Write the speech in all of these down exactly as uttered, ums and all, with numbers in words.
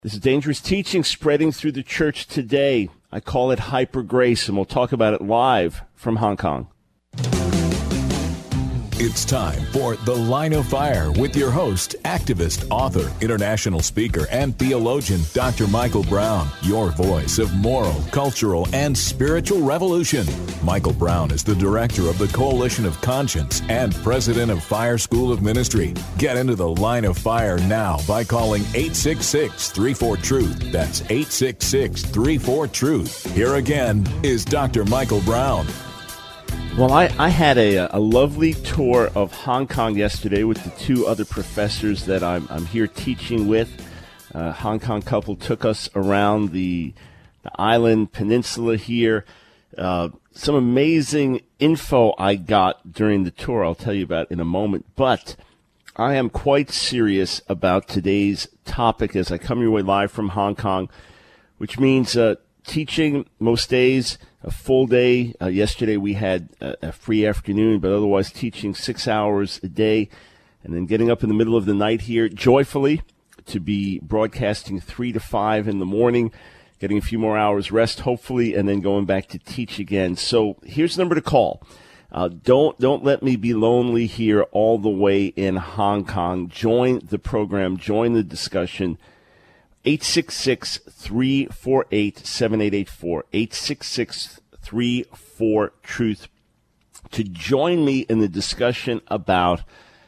This is dangerous teaching spreading through the church today. I call it hyper grace, and we'll talk about it live from Hong Kong. It's time for The Line of Fire with your host, activist, author, international speaker, and theologian, Doctor Michael Brown, your voice of moral, cultural, and spiritual revolution. Michael Brown is the director of the Coalition of Conscience and president of Fire School of Ministry. Get into The Line of Fire now by calling eight six six, three four, truth. That's eight six six, three four, truth. Here again is Doctor Michael Brown. Well, I, I had a, a lovely tour of Hong Kong yesterday with the two other professors that I'm, I'm here teaching with. A Hong Kong couple took us around the, the island peninsula here. Uh, some amazing info I got during the tour I'll tell you about in a moment. But I am quite serious about today's topic as I come your way live from Hong Kong, which means uh, teaching most days, a full day. Uh, yesterday we had a, a free afternoon, but otherwise teaching six hours a day, and then getting up in the middle of the night here joyfully to be broadcasting three to five in the morning, getting a few more hours rest hopefully, and then going back to teach again. So here's the number to call. Uh, don't don't let me be lonely here all the way in Hong Kong. Join the program. Join the discussion. eight six six, three four eight, seven eight eight four, eight six six, three four, truth, to join me in the discussion about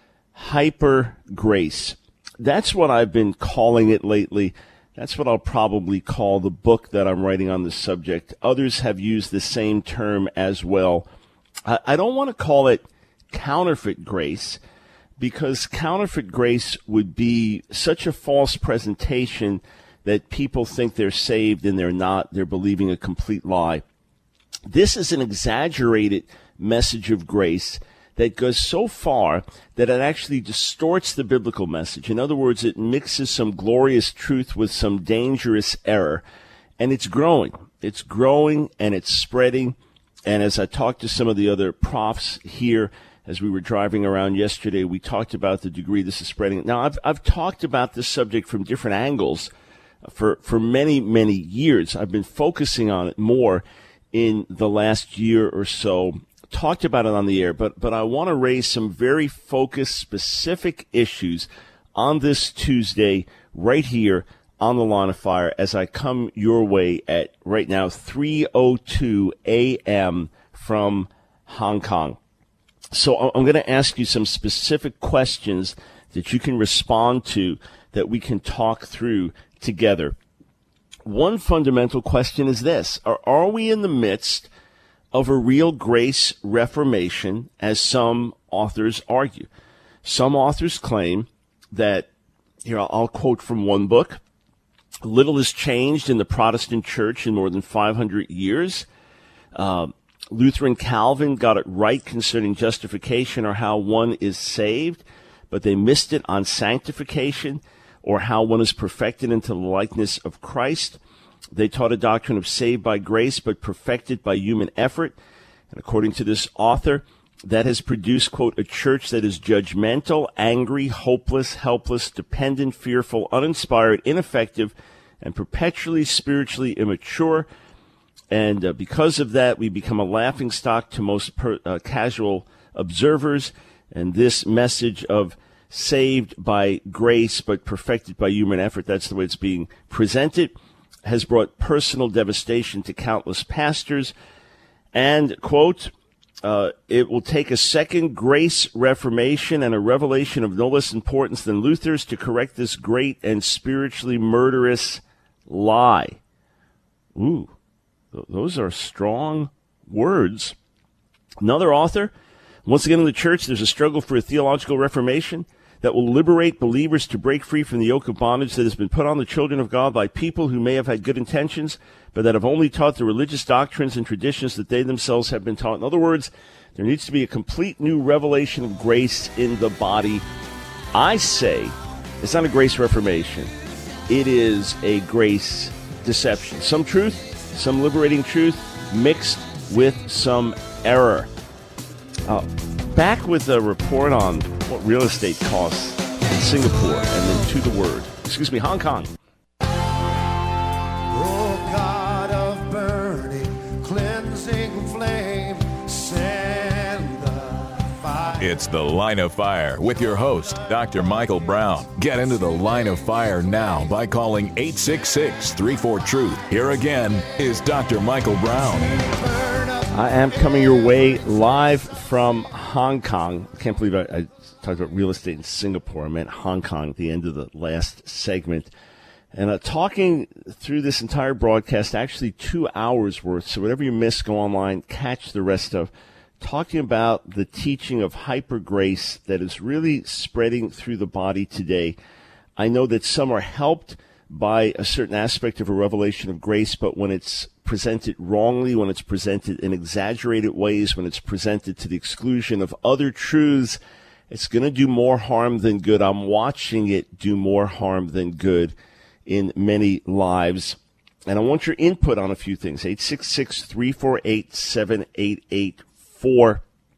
hyper grace. That's what I've been calling it lately. That's what I'll probably call the book that I'm writing on this subject. Others have used the same term as well. I, I don't want to call it counterfeit grace, because counterfeit grace would be such a false presentation that people think they're saved and they're not. They're believing a complete lie. This is an exaggerated message of grace that goes so far that it actually distorts the biblical message. In other words, it mixes some glorious truth with some dangerous error, and it's growing. It's growing and it's spreading. And as I talked to some of the other profs here, as we were driving around yesterday, we talked about the degree this is spreading. Now, I've I've talked about this subject from different angles for, for many, many years. I've been focusing on it more in the last year or so, talked about it on the air, but, but I want to raise some very focused, specific issues on this Tuesday right here on the Line of Fire as I come your way at right now three oh two a.m. from Hong Kong. So I'm going to ask you some specific questions that you can respond to that we can talk through together. One fundamental question is this: Are, are we in the midst of a real grace reformation, as some authors argue? Some authors claim that, here I'll quote from one book, little has changed in the Protestant church in more than five hundred years. Uh, Luther and Calvin got it right concerning justification or how one is saved, but they missed it on sanctification or how one is perfected into the likeness of Christ. They taught a doctrine of saved by grace but perfected by human effort. And according to this author, that has produced, quote, a church that is judgmental, angry, hopeless, helpless, dependent, fearful, uninspired, ineffective, and perpetually spiritually immature. And uh, because of that, we become a laughingstock to most per, uh, casual observers. And this message of saved by grace but perfected by human effort, that's the way it's being presented, has brought personal devastation to countless pastors. And, quote, uh, it will take a second grace reformation and a revelation of no less importance than Luther's to correct this great and spiritually murderous lie. Ooh. Those are strong words. Another author, once again in the church, there's a struggle for a theological reformation that will liberate believers to break free from the yoke of bondage that has been put on the children of God by people who may have had good intentions, but that have only taught the religious doctrines and traditions that they themselves have been taught. In other words, there needs to be a complete new revelation of grace in the body. I say it's not a grace reformation. It is a grace deception. Some truth, some liberating truth mixed with some error. Uh, back with a report on what real estate costs in Singapore and then to the word. Excuse me, Hong Kong. It's The Line of Fire with your host, Doctor Michael Brown. Get into the Line of Fire now by calling eight six six, three four, truth. Here again is Doctor Michael Brown. I am coming your way live from Hong Kong. I can't believe I, I talked about real estate in Singapore. I meant Hong Kong at the end of the last segment. And uh, talking through this entire broadcast, actually two hours worth. So whatever you missed, go online, catch the rest of. Talking about the teaching of hyper grace that is really spreading through the body today. I know that some are helped by a certain aspect of a revelation of grace, but when it's presented wrongly, when it's presented in exaggerated ways, when it's presented to the exclusion of other truths, it's going to do more harm than good. I'm watching it do more harm than good in many lives. And I want your input on a few things. eight six six, three four eight, seven eight eight four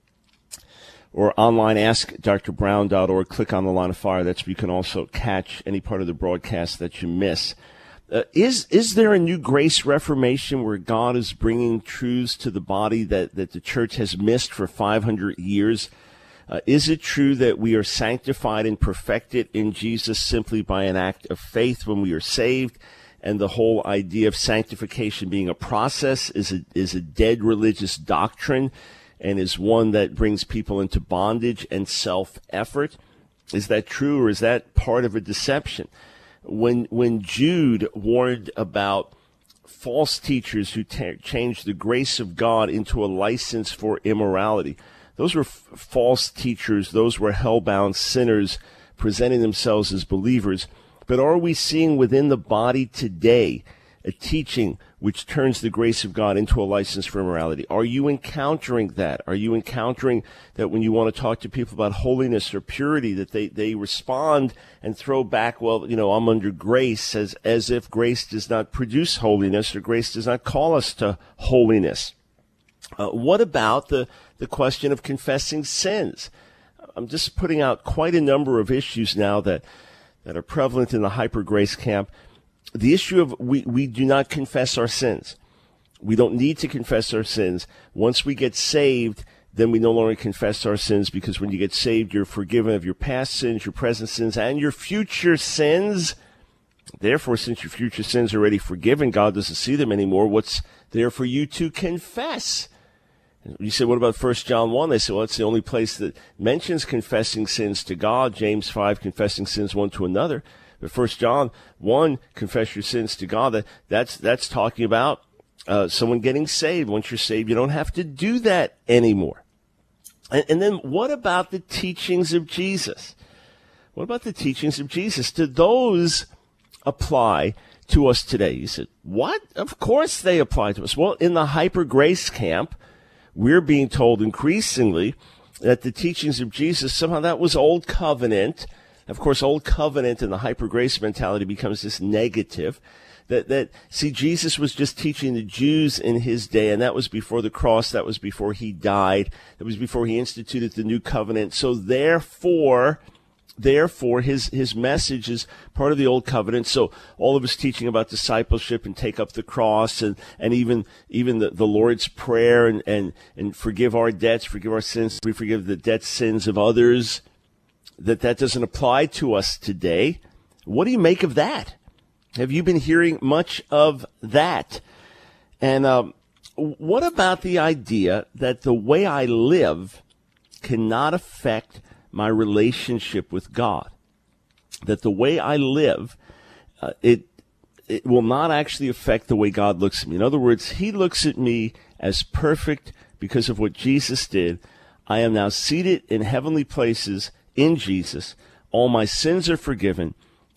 or online, ask dr brown dot org. Click on the Line of Fire. That's where you can also catch any part of the broadcast that you miss. Uh, is is there a new grace reformation where God is bringing truths to the body that, that the church has missed for five hundred years? Uh, is it true that we are sanctified and perfected in Jesus simply by an act of faith when we are saved? And the whole idea of sanctification being a process is a, is a dead religious doctrine and is one that brings people into bondage and self-effort. Is that true, or is that part of a deception? When when Jude warned about false teachers who t- changed the grace of God into a license for immorality, those were f- false teachers. Those were hell-bound sinners presenting themselves as believers. But are we seeing within the body today a teaching which turns the grace of God into a license for immorality? Are you encountering that? Are you encountering that when you want to talk to people about holiness or purity, that they, they respond and throw back, well, you know, I'm under grace, as, as if grace does not produce holiness or grace does not call us to holiness? Uh, what about the, the question of confessing sins? I'm just putting out quite a number of issues now that, that are prevalent in the hyper grace camp. The issue of we, we do not confess our sins. We don't need to confess our sins. Once we get saved, then we no longer confess our sins, because when you get saved, you're forgiven of your past sins, your present sins, and your future sins. Therefore, since your future sins are already forgiven, God doesn't see them anymore. What's there for you to confess? You say, what about First John one? They say, well, it's the only place that mentions confessing sins to God. James five, confessing sins one to another. But First John one, confess your sins to God. That, that's that's talking about uh, someone getting saved. Once you're saved, you don't have to do that anymore. And, and then what about the teachings of Jesus? What about the teachings of Jesus? Do those apply to us today? You said, what? Of course they apply to us. Well, in the hyper grace camp, we're being told increasingly that the teachings of Jesus, somehow that was old covenant. Of course, old covenant and the hyper grace mentality becomes this negative. That, that, see, Jesus was just teaching the Jews in his day, and that was before the cross. That was before he died. That was before he instituted the new covenant. So therefore, therefore, his, his message is part of the old covenant. So all of his teaching about discipleship and take up the cross and, and even, even the, the Lord's Prayer and, and, and forgive our debts, forgive our sins, we forgive the debts, sins of others, that that doesn't apply to us today. What do you make of that? Have you been hearing much of that? And um, what about the idea that the way I live cannot affect my relationship with God? That the way I live, uh, it it will not actually affect the way God looks at me. In other words, he looks at me as perfect because of what Jesus did. I am now seated in heavenly places in Jesus. All my sins are forgiven.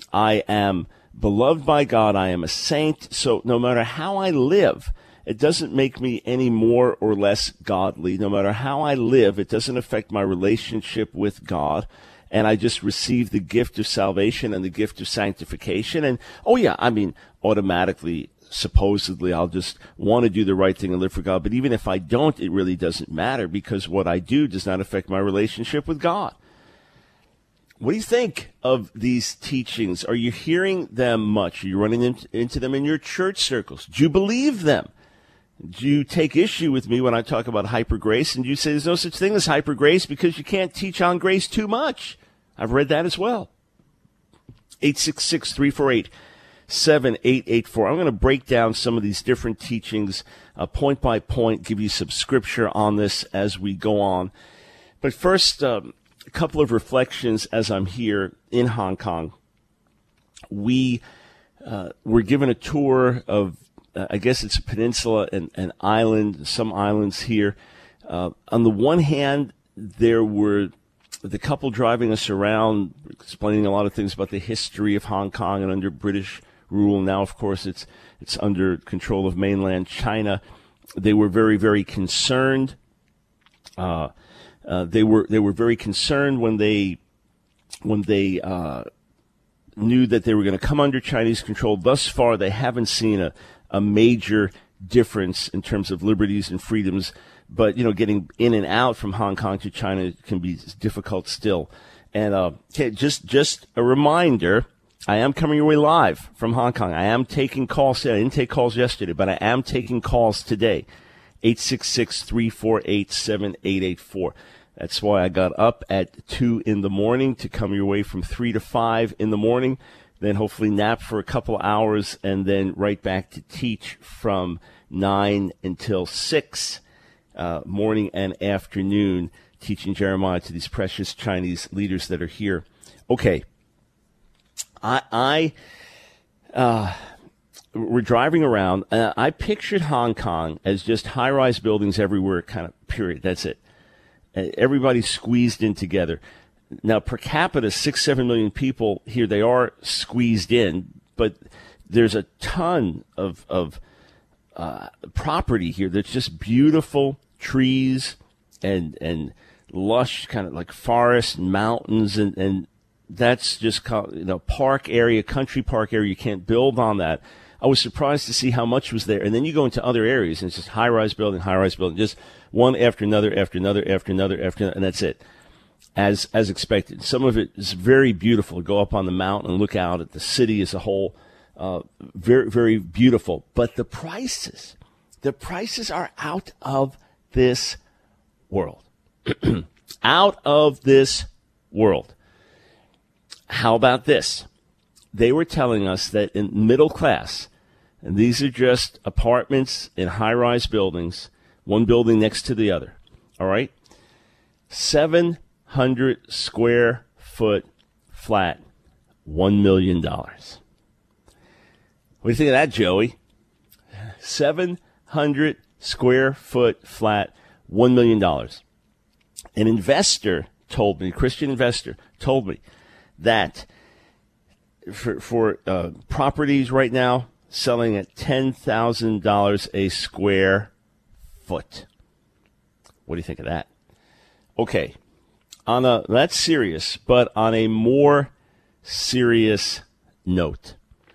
I am beloved by God. I am a saint. So no matter how I live, it doesn't make me any more or less godly. No matter how I live, it doesn't affect my relationship with God. And I just receive the gift of salvation and the gift of sanctification. And, oh yeah, I mean, automatically, supposedly, I'll just want to do the right thing and live for God. But even if I don't, it really doesn't matter, because what I do does not affect my relationship with God. What do you think of these teachings? Are you hearing them much? Are you running into them in your church circles? Do you believe them? Do you take issue with me when I talk about hyper grace? And you say there's no such thing as hyper grace because you can't teach on grace too much. I've read that as well. eight six six, three four eight, seven eight eight four. I'm going to break down some of these different teachings uh, point by point, give you some scripture on this as we go on. But first, um, a couple of reflections as I'm here in Hong Kong. We uh, were given a tour of, uh, I guess it's a peninsula and an island, some islands here. Uh, on the one hand, there were the couple driving us around, explaining a lot of things about the history of Hong Kong and under British rule. Now, of course, it's it's under control of mainland China. They were very, very concerned. Uh, uh, they were they were very concerned when they when they uh, knew that they were going to come under Chinese control. Thus far, they haven't seen a, a major difference in terms of liberties and freedoms. But, you know, getting in and out from Hong Kong to China can be difficult still. And uh, okay, just just a reminder, I am coming your way live from Hong Kong. I am taking calls today. I didn't take calls yesterday, but I am taking calls today. eight six six, three four eight, seven eight eight four. That's why I got up at two in the morning to come your way from three to five in the morning, then hopefully nap for a couple hours, and then right back to teach from nine until six, uh, morning and afternoon, teaching Jeremiah to these precious Chinese leaders that are here. Okay. I, I, uh, we're driving around. Uh, I pictured Hong Kong as just high-rise buildings everywhere, kind of, period. That's it. Uh, everybody's squeezed in together. Now, per capita, six, seven million people here, they are squeezed in, but there's a ton of, of, uh, property here that's just beautiful trees and, and lush kind of like forests and mountains, and, and, that's just, you know, park area, country park area. You can't build on that. I was surprised to see how much was there. And then you go into other areas, and it's just high-rise building, high-rise building, just one after another, after another, after another, after another, and that's it, as as expected. Some of it is very beautiful. Go up on the mountain and look out at the city as a whole. Uh, very, very beautiful. But the prices, the prices are out of this world. Out of this world. How about this? They were telling us that in middle class, and these are just apartments in high-rise buildings, one building next to the other, all right? seven hundred square foot flat, one million dollars. What do you think of that, Joey? seven hundred square foot flat, one million dollars. An investor told me, a Christian investor told me, that for, for uh, properties right now, selling at ten thousand dollars a square foot. What do you think of that? Okay, on a that's serious, but on a more serious note,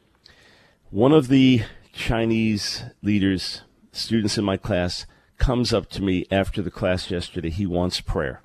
one of the Chinese leaders, students in my class, comes up to me after the class yesterday. He wants prayer.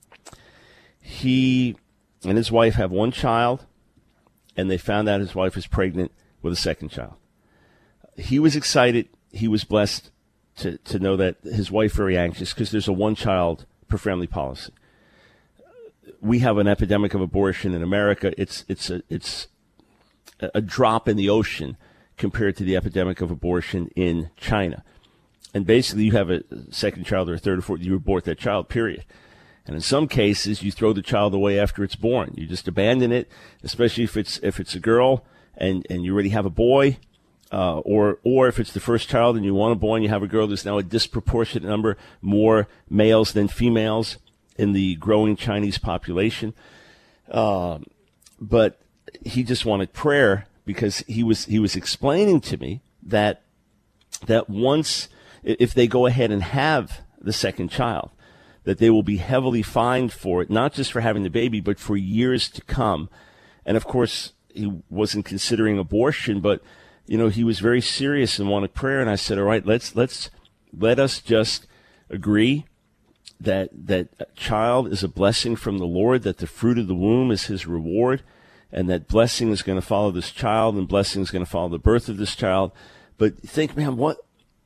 He and his wife have one child, and they found out his wife is pregnant with a second child. He was excited. He was blessed to, to know that his wife very anxious because there's a one-child per family policy. We have an epidemic of abortion in America. It's it's a it's a drop in the ocean compared to the epidemic of abortion in China. And basically, you have a second child or a third or fourth, you abort that child, period. And in some cases, you throw the child away after it's born. You just abandon it, especially if it's if it's a girl and, and you already have a boy, uh, or or if it's the first child and you want a boy and you have a girl. There's now a disproportionate number more males than females in the growing Chinese population. Uh, but he just wanted prayer because he was he was explaining to me that that once if they go ahead and have the second child, that they will be heavily fined for it, not just for having the baby, but for years to come. And, of course, he wasn't considering abortion, but, you know, he was very serious and wanted prayer. And I said, all right, let's let's let us just agree that that a child is a blessing from the Lord, that the fruit of the womb is his reward, and that blessing is going to follow this child, and blessing is going to follow the birth of this child. But think, man, what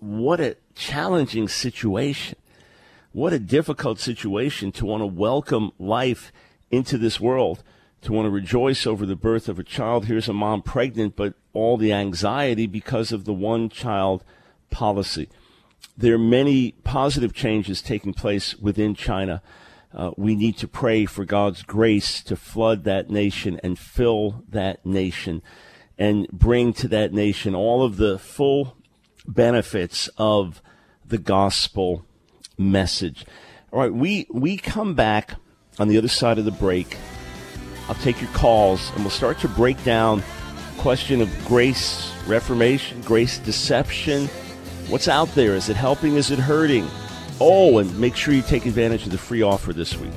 what a challenging situation. What a difficult situation to want to welcome life into this world, to want to rejoice over the birth of a child. Here's a mom pregnant, but all the anxiety because of the one-child policy. There are many positive changes taking place within China. Uh, we need to pray for God's grace to flood that nation and fill that nation and bring to that nation all of the full benefits of the gospel message. All right, we, we come back on the other side of the break. I'll take your calls, and we'll start to break down the question of grace reformation, grace deception. What's out there? Is it helping? Is it hurting? Oh, and make sure you take advantage of the free offer this week.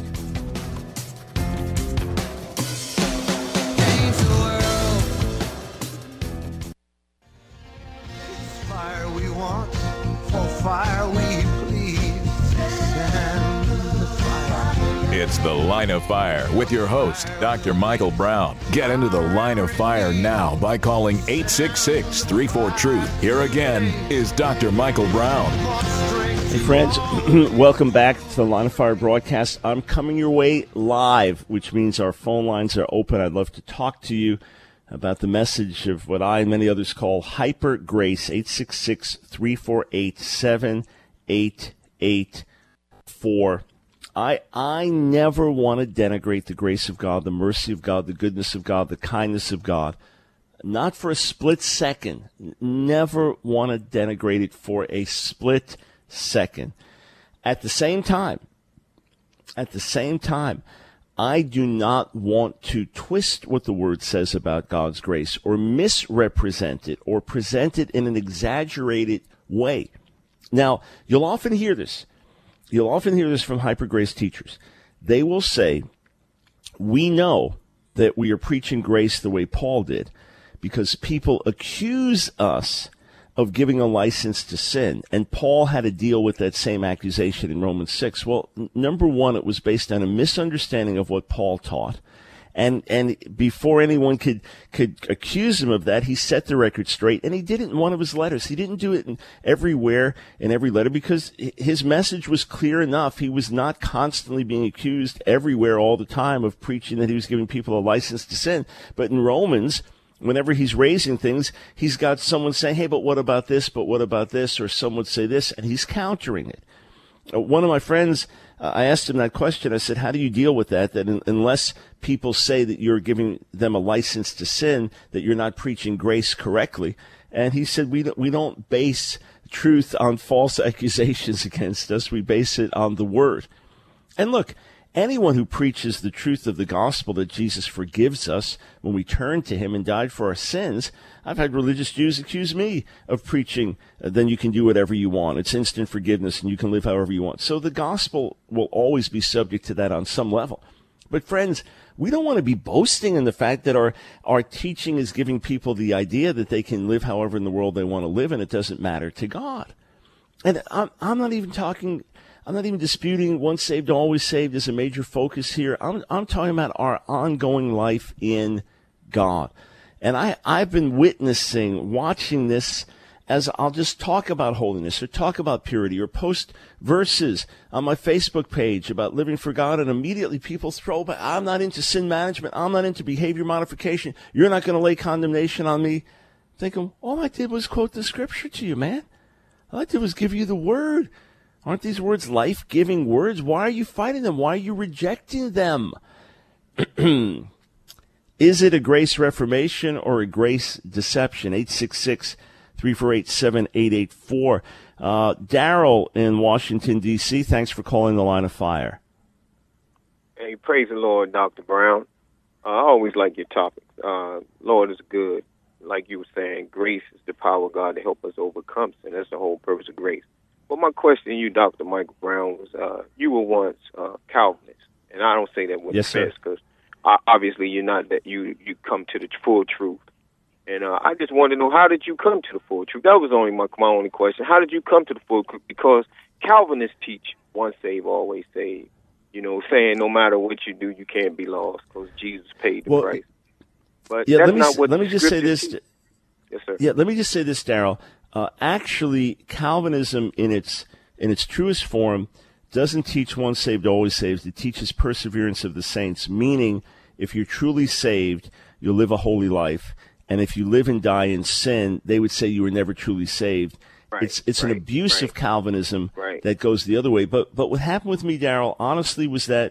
Fire we want, for fire we please. Stand the fire. It's The Line of Fire with your host, Doctor Michael Brown. Get into The Line of Fire now by calling eight six six, three four, truth. Here again is Doctor Michael Brown. Hey friends, welcome back to the Line of Fire broadcast. I'm coming your way live, which means our phone lines are open. I'd love to talk to you about the message of what I and many others call hyper grace. eight six six, three four eight, seven eight eight four. I I never want to denigrate the grace of God, the mercy of God, the goodness of God, the kindness of God. Not for a split second. Never want to denigrate it for a split second. At the same time, at the same time, I do not want to twist what the Word says about God's grace or misrepresent it or present it in an exaggerated way. Now, you'll often hear this. You'll often hear this from hyper grace teachers. They will say, we know that we are preaching grace the way Paul did because people accuse us of giving a license to sin. And Paul had to deal with that same accusation in Romans six. Well, n- number one, it was based on a misunderstanding of what Paul taught. And and before anyone could could accuse him of that, he set the record straight. And he did it in one of his letters. He didn't do it in everywhere in every letter because his message was clear enough. He was not constantly being accused everywhere all the time of preaching that he was giving people a license to sin. But in Romans, whenever he's raising things, he's got someone saying, hey, but what about this? But what about this? Or someone would say this, and he's countering it. Uh, one of my friends, uh, I asked him that question. I said, how do you deal with that? That in, unless people say that you're giving them a license to sin, that you're not preaching grace correctly. And he said, we don't, we don't base truth on false accusations against us. We base it on the Word. And look, anyone who preaches the truth of the gospel that Jesus forgives us when we turn to him and died for our sins, I've had religious Jews accuse me of preaching, uh, then you can do whatever you want. It's instant forgiveness and you can live however you want. So the gospel will always be subject to that on some level. But friends, we don't want to be boasting in the fact that our, our teaching is giving people the idea that they can live however in the world they want to live and it doesn't matter to God. And I'm, I'm not even talking... I'm not even disputing once saved, always saved is a major focus here. I'm, I'm talking about our ongoing life in God. And I, I've been witnessing, watching this as I'll just talk about holiness or talk about purity or post verses on my Facebook page about living for God, and immediately people throw back, I'm not into sin management. I'm not into behavior modification. You're not going to lay condemnation on me. Thinking, all I did was quote the scripture to you, man. All I did was give you the word. Aren't these words life-giving words? Why are you fighting them? Why are you rejecting them? Is it a grace reformation or a grace deception? eight six six, three four eight, seven eight eight four. Uh, Daryl in Washington, D C, thanks for calling the Line of Fire. Hey, praise the Lord, Doctor Brown. Uh, I always like your topic. Uh, Lord is good. Like you were saying, grace is the power of God to help us overcome sin. That's the whole purpose of grace. But my question to you, Doctor Michael Brown, was uh, you were once uh, Calvinist, and I don't say that with yes, offense because uh, obviously you're not that you you come to the full truth. And uh, I just wanted to know, how did you come to the full truth? That was only my my only question. How did you come to the full truth? Because Calvinists teach once saved, always saved. You know, saying no matter what you do, you can't be lost because Jesus paid the well, price. But yeah, that's let me not what let me just say this. teach. Yes, sir. Yeah, let me just say this, Daryl. uh, actually Calvinism in its in its truest form doesn't teach once saved, always saved. It teaches perseverance of the saints, meaning if you're truly saved, you'll live a holy life. And if you live and die in sin, they would say you were never truly saved. Right, it's it's right, an abuse right, of Calvinism right. that goes the other way. But but what happened with me, Darrell, honestly, was that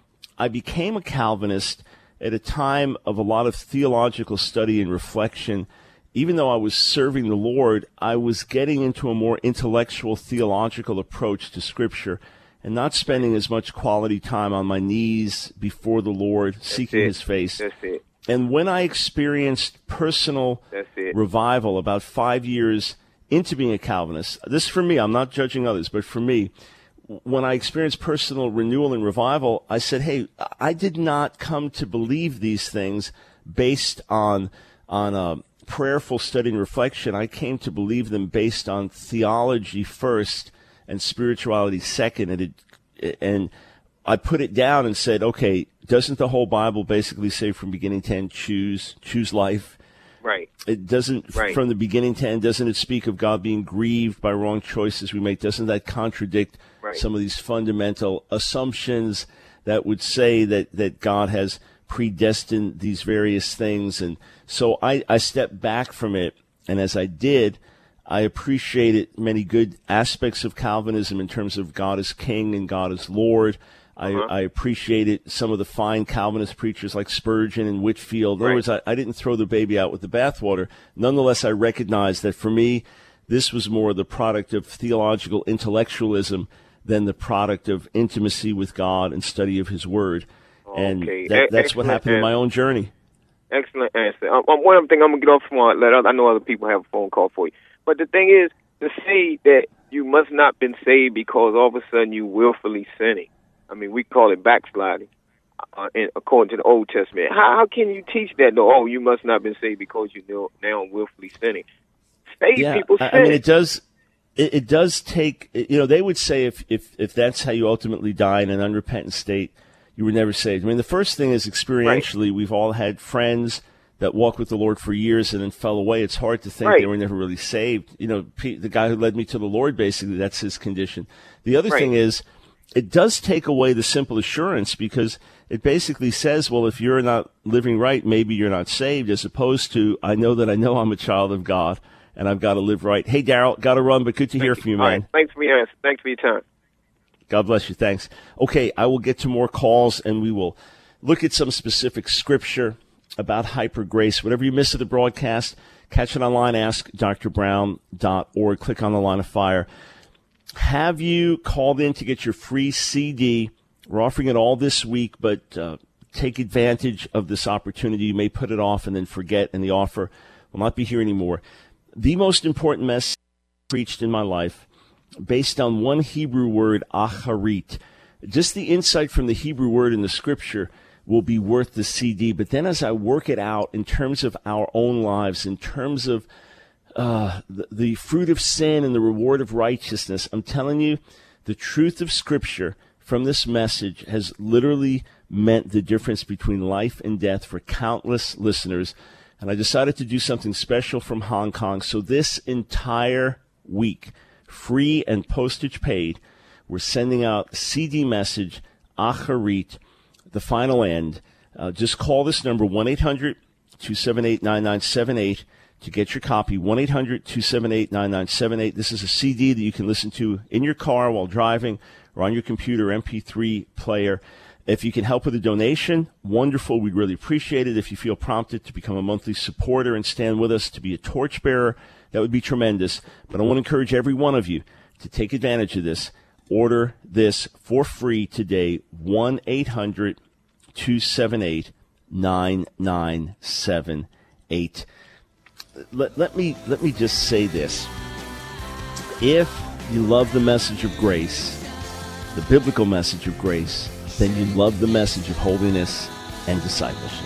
I became a Calvinist at a time of a lot of theological study and reflection. Even though I was serving the Lord, I was getting into a more intellectual, theological approach to Scripture and not spending as much quality time on my knees before the Lord, That's seeking it. His face. That's it. And when I experienced personal revival about five years into being a Calvinist, this for me, I'm not judging others, but for me, when I experienced personal renewal and revival, I said, hey, I did not come to believe these things based on on a prayerful study and reflection. I came to believe them based on theology first and spirituality second. And it, and I put it down and said, okay, doesn't the whole Bible basically say from beginning to end, choose, choose life? Right. It doesn't, right. from the beginning to end, doesn't it speak of God being grieved by wrong choices we make? Doesn't that contradict right. some of these fundamental assumptions that would say that, that God has predestined these various things? And so I, I stepped back from it, and as I did, I appreciated many good aspects of Calvinism in terms of God as King and God as Lord. I, uh-huh. I appreciated some of the fine Calvinist preachers like Spurgeon and Whitefield. In right. other words, I, I didn't throw the baby out with the bathwater. Nonetheless, I recognized that for me, this was more the product of theological intellectualism than the product of intimacy with God and study of His Word. Okay. And that, that's Excellent what happened answer. in my own journey. Excellent answer. Um, one thing I'm going to get off from uh, let I know other people have a phone call for you. But the thing is, to say that you must not been saved because all of a sudden you willfully sinning. I mean, we call it backsliding, uh, in, according to the Old Testament. How, how can you teach that, though? Oh, you must not have been saved because you know, now willfully sinning. Saved yeah, people sin. I mean, it does, it, it does take, you know, they would say if, if, if that's how you ultimately die in an unrepentant state, you were never saved. I mean, the first thing is experientially, right. we've all had friends that walked with the Lord for years and then fell away. It's hard to think right. they were never really saved. You know, the guy who led me to the Lord, basically, that's his condition. The other right. thing is, it does take away the simple assurance because it basically says, well, if you're not living right, maybe you're not saved, as opposed to, I know that I know I'm a child of God and I've got to live right. Hey, Darrell, got to run, but good to Thank hear you. from you, All man. Right. Thanks for your answer. Thanks for your time. God bless you. Thanks. Okay, I will get to more calls and we will look at some specific scripture about hyper grace. Whatever you miss of the broadcast, catch it online, ask dr brown dot org. Click on the Line of Fire. Have you called in to get your free C D? We're offering it all this week, but uh, take advantage of this opportunity. You may put it off and then forget, and the offer will not be here anymore. The most important message preached in my life, based on one Hebrew word, acharit. Just the insight from the Hebrew word in the Scripture will be worth the C D. But then as I work it out in terms of our own lives, in terms of Uh, the, the fruit of sin and the reward of righteousness, I'm telling you, the truth of Scripture from this message has literally meant the difference between life and death for countless listeners. And I decided to do something special from Hong Kong. So this entire week, free and postage paid, we're sending out C D message, Acharit, the final end. Uh, just call this number, one eight hundred two seven eight nine nine seven eight. To get your copy, one eight hundred two seven eight nine nine seven eight. This is a C D that you can listen to in your car while driving or on your computer, M P three player. If you can help with a donation, wonderful. We'd really appreciate it. If you feel prompted to become a monthly supporter and stand with us to be a torchbearer, that would be tremendous. But I want to encourage every one of you to take advantage of this. Order this for free today, one eight hundred two seven eight nine nine seven eight. Let, let me let me just say this. If you love the message of grace, the biblical message of grace, then you love the message of holiness and discipleship.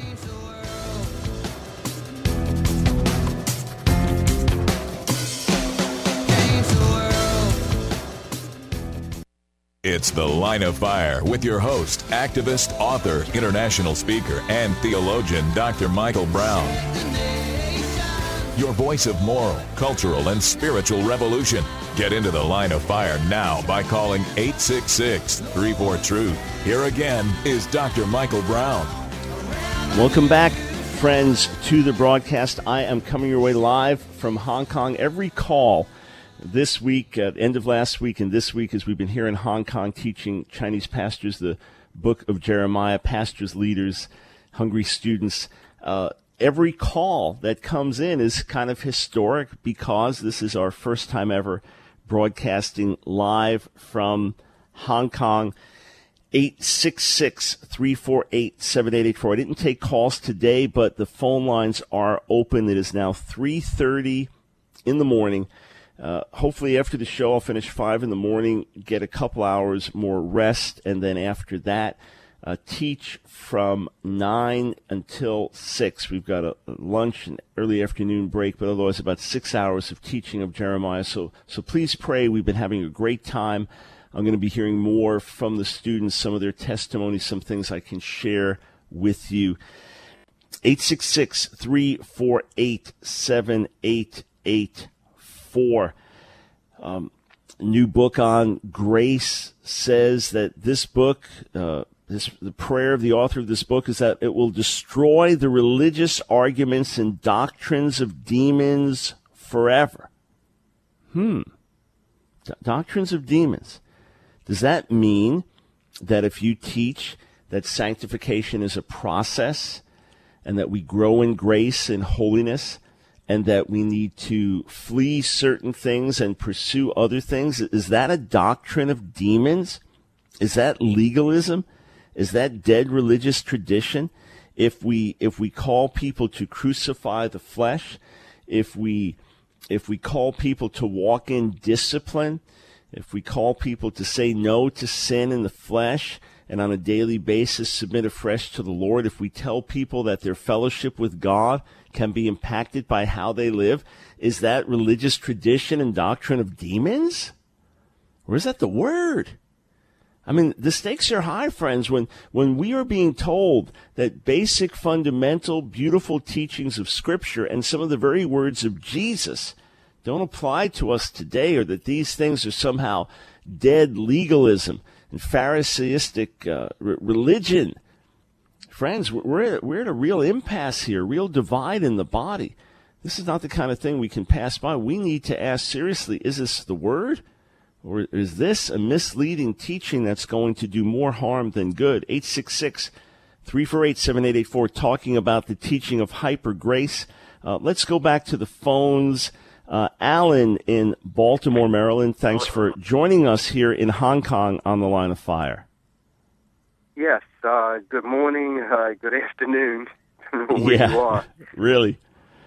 It's The Line of Fire with your host, activist, author, international speaker, and theologian, Doctor Michael Brown. your voice of moral, cultural, and spiritual revolution. Get into the Line of Fire now by calling eight six six, three four, truth. Here again is Doctor Michael Brown. Welcome back, friends, to the broadcast. I am coming your way live from Hong Kong. Every call this week, at end of last week and this week, as we've been here in Hong Kong teaching Chinese pastors the book of Jeremiah, pastors, leaders, hungry students, uh, every call that comes in is kind of historic because this is our first time ever broadcasting live from Hong Kong. eight six six, three four eight, seven eight eight four. I didn't take calls today, but the phone lines are open. It is now three thirty in the morning. Uh, hopefully after the show, I'll finish five in the morning, get a couple hours more rest, and then after that, uh, teach from nine until six. We've got a lunch and early afternoon break, but otherwise about six hours of teaching of Jeremiah. So, so please pray. We've been having a great time. I'm going to be hearing more from the students, some of their testimonies, some things I can share with you. eight six six, three four eight, seven eight eight four. Um, new book on grace says that this book, uh, this the prayer of the author of this book is that it will destroy the religious arguments and doctrines of demons forever. Hmm. D- doctrines of demons. Does that mean that if you teach that sanctification is a process and that we grow in grace and holiness and that we need to flee certain things and pursue other things, is that a doctrine of demons? Is that legalism? Is that dead religious tradition? If we if we call people to crucify the flesh, if we if we call people to walk in discipline, if we call people to say no to sin in the flesh and on a daily basis submit afresh to the Lord, if we tell people that their fellowship with God can be impacted by how they live, is that religious tradition and doctrine of demons? Or is that the Word? I mean, the stakes are high, friends, when, when we are being told that basic, fundamental, beautiful teachings of Scripture and some of the very words of Jesus don't apply to us today, or that these things are somehow dead legalism and Pharisaistic uh, r- religion. Friends, we're, we're at a real impasse here, real divide in the body. This is not the kind of thing we can pass by. We need to ask seriously, is this the Word? Or is this a misleading teaching that's going to do more harm than good? eight six six, three four eight, seven eight eight four, talking about the teaching of hyper grace. Uh, let's go back to the phones. Uh, Alan in Baltimore, Maryland, thanks for joining us here in Hong Kong on the Line of Fire. Yes, uh, good morning, uh, good afternoon, where yeah, you are. Really?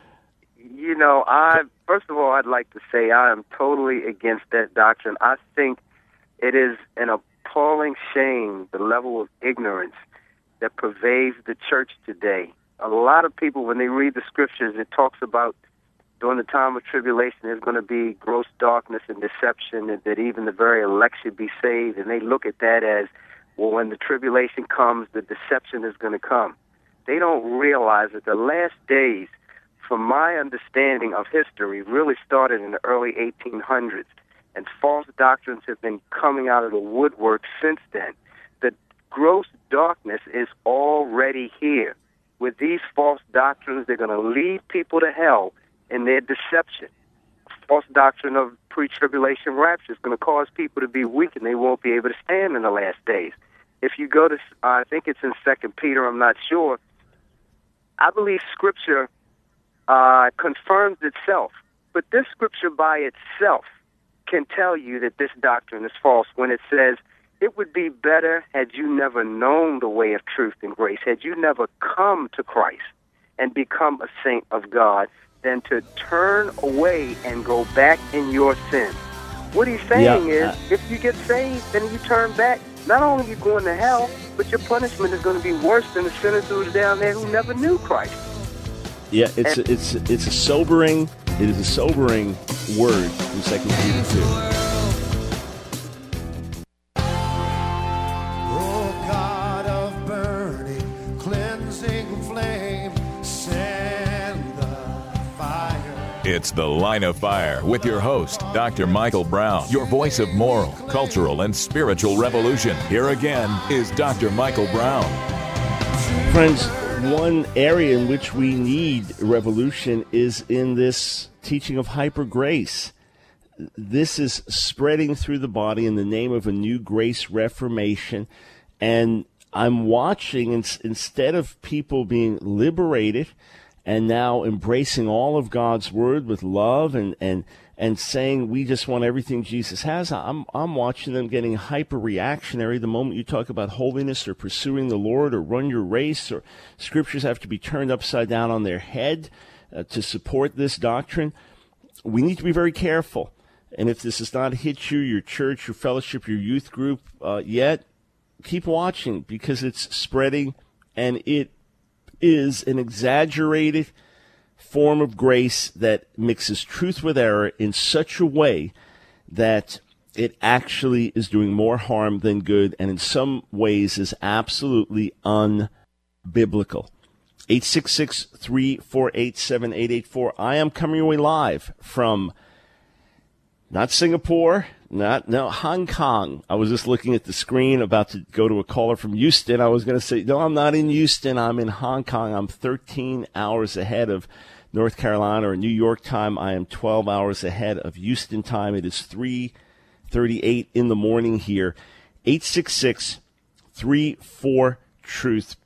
You know, I first of all, I'd like to say I am totally against that doctrine. I think it is an appalling shame, the level of ignorance that pervades the church today. A lot of people, when they read the scriptures, it talks about during the time of tribulation, there's going to be gross darkness and deception, and that even the very elect should be saved. And they look at that as, well, when the tribulation comes, the deception is going to come. They don't realize that the last days, from my understanding of history, really started in the early eighteen hundreds, and false doctrines have been coming out of the woodwork since then. The gross darkness is already here. With these false doctrines, they're going to lead people to hell in their deception. False doctrine of pre-tribulation rapture is going to cause people to be weak, and they won't be able to stand in the last days. If you go to, uh, I think it's in Second Peter, I'm not sure, I believe Scripture uh, confirms itself. But this Scripture by itself can tell you that this doctrine is false when it says, it would be better had you never known the way of truth and grace, had you never come to Christ and become a saint of God, than to turn away and go back in your sin. What he's saying yeah. is, if you get saved and you turn back, not only are you going to hell, but your punishment is going to be worse than the sinners who are down there who never knew Christ. Yeah, it's a, it's it's a sobering it is a sobering word from Second Peter two. Oh God of burning, cleansing flame, send the fire. It's The Line of Fire with your host, Doctor Michael Brown, your voice of moral, cultural, and spiritual revolution. Here again is Doctor Michael Brown. Friends, one area in which we need revolution is in this teaching of hyper grace. This is spreading through the body in the name of a new grace reformation. And I'm watching, instead of people being liberated and now embracing all of God's word with love and, and, and saying we just want everything Jesus has, I'm, I'm watching them getting hyper reactionary the moment you talk about holiness or pursuing the Lord or run your race, or scriptures have to be turned upside down on their head uh, to support this doctrine. We need to be very careful. And if this has not hit you, your church, your fellowship, your youth group uh, yet, keep watching, because it's spreading, and it is an exaggerated form of grace that mixes truth with error in such a way that it actually is doing more harm than good, and in some ways is absolutely unbiblical. eight six six, three four eight, seven eight eight four. I am coming away live from not Singapore, not, no, Hong Kong. I was just looking at the screen, about to go to a caller from Houston. I was going to say, no, I'm not in Houston. I'm in Hong Kong. I'm thirteen hours ahead of North Carolina or New York time. I am twelve hours ahead of Houston time. It is three thirty-eight in the morning here. eight six six, three four, truth.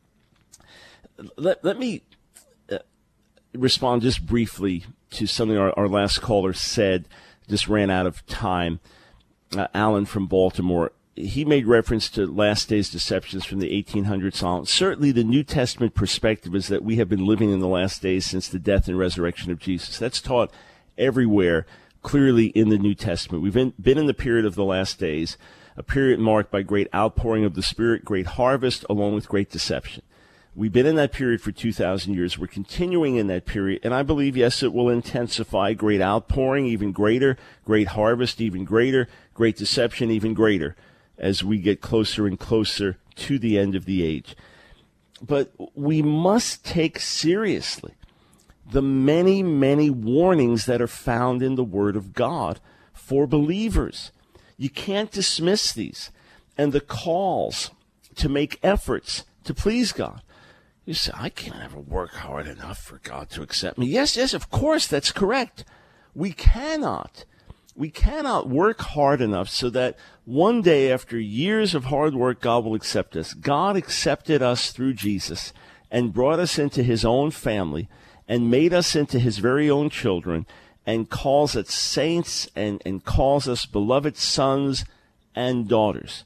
Let, let me uh, respond just briefly to something our, our last caller said. Just ran out of time. Uh, Alan from Baltimore, he made reference to last days deceptions from the eighteen hundreds on. Certainly the New Testament perspective is that we have been living in the last days since the death and resurrection of Jesus. That's taught everywhere, clearly in the New Testament. We've been, been in the period of the last days, a period marked by great outpouring of the Spirit, great harvest, along with great deception. We've been in that period for two thousand years. We're continuing in that period, and I believe, yes, it will intensify. Great outpouring, even greater. Great harvest, even greater. Great deception, even greater, as we get closer and closer to the end of the age. But we must take seriously the many, many warnings that are found in the Word of God for believers. You can't dismiss these. And the calls to make efforts to please God. You say, I can't ever work hard enough for God to accept me. Yes, yes, of course, that's correct. We cannot. We cannot work hard enough so that one day, after years of hard work, God will accept us. God accepted us through Jesus and brought us into his own family and made us into his very own children and calls us saints and, and calls us beloved sons and daughters.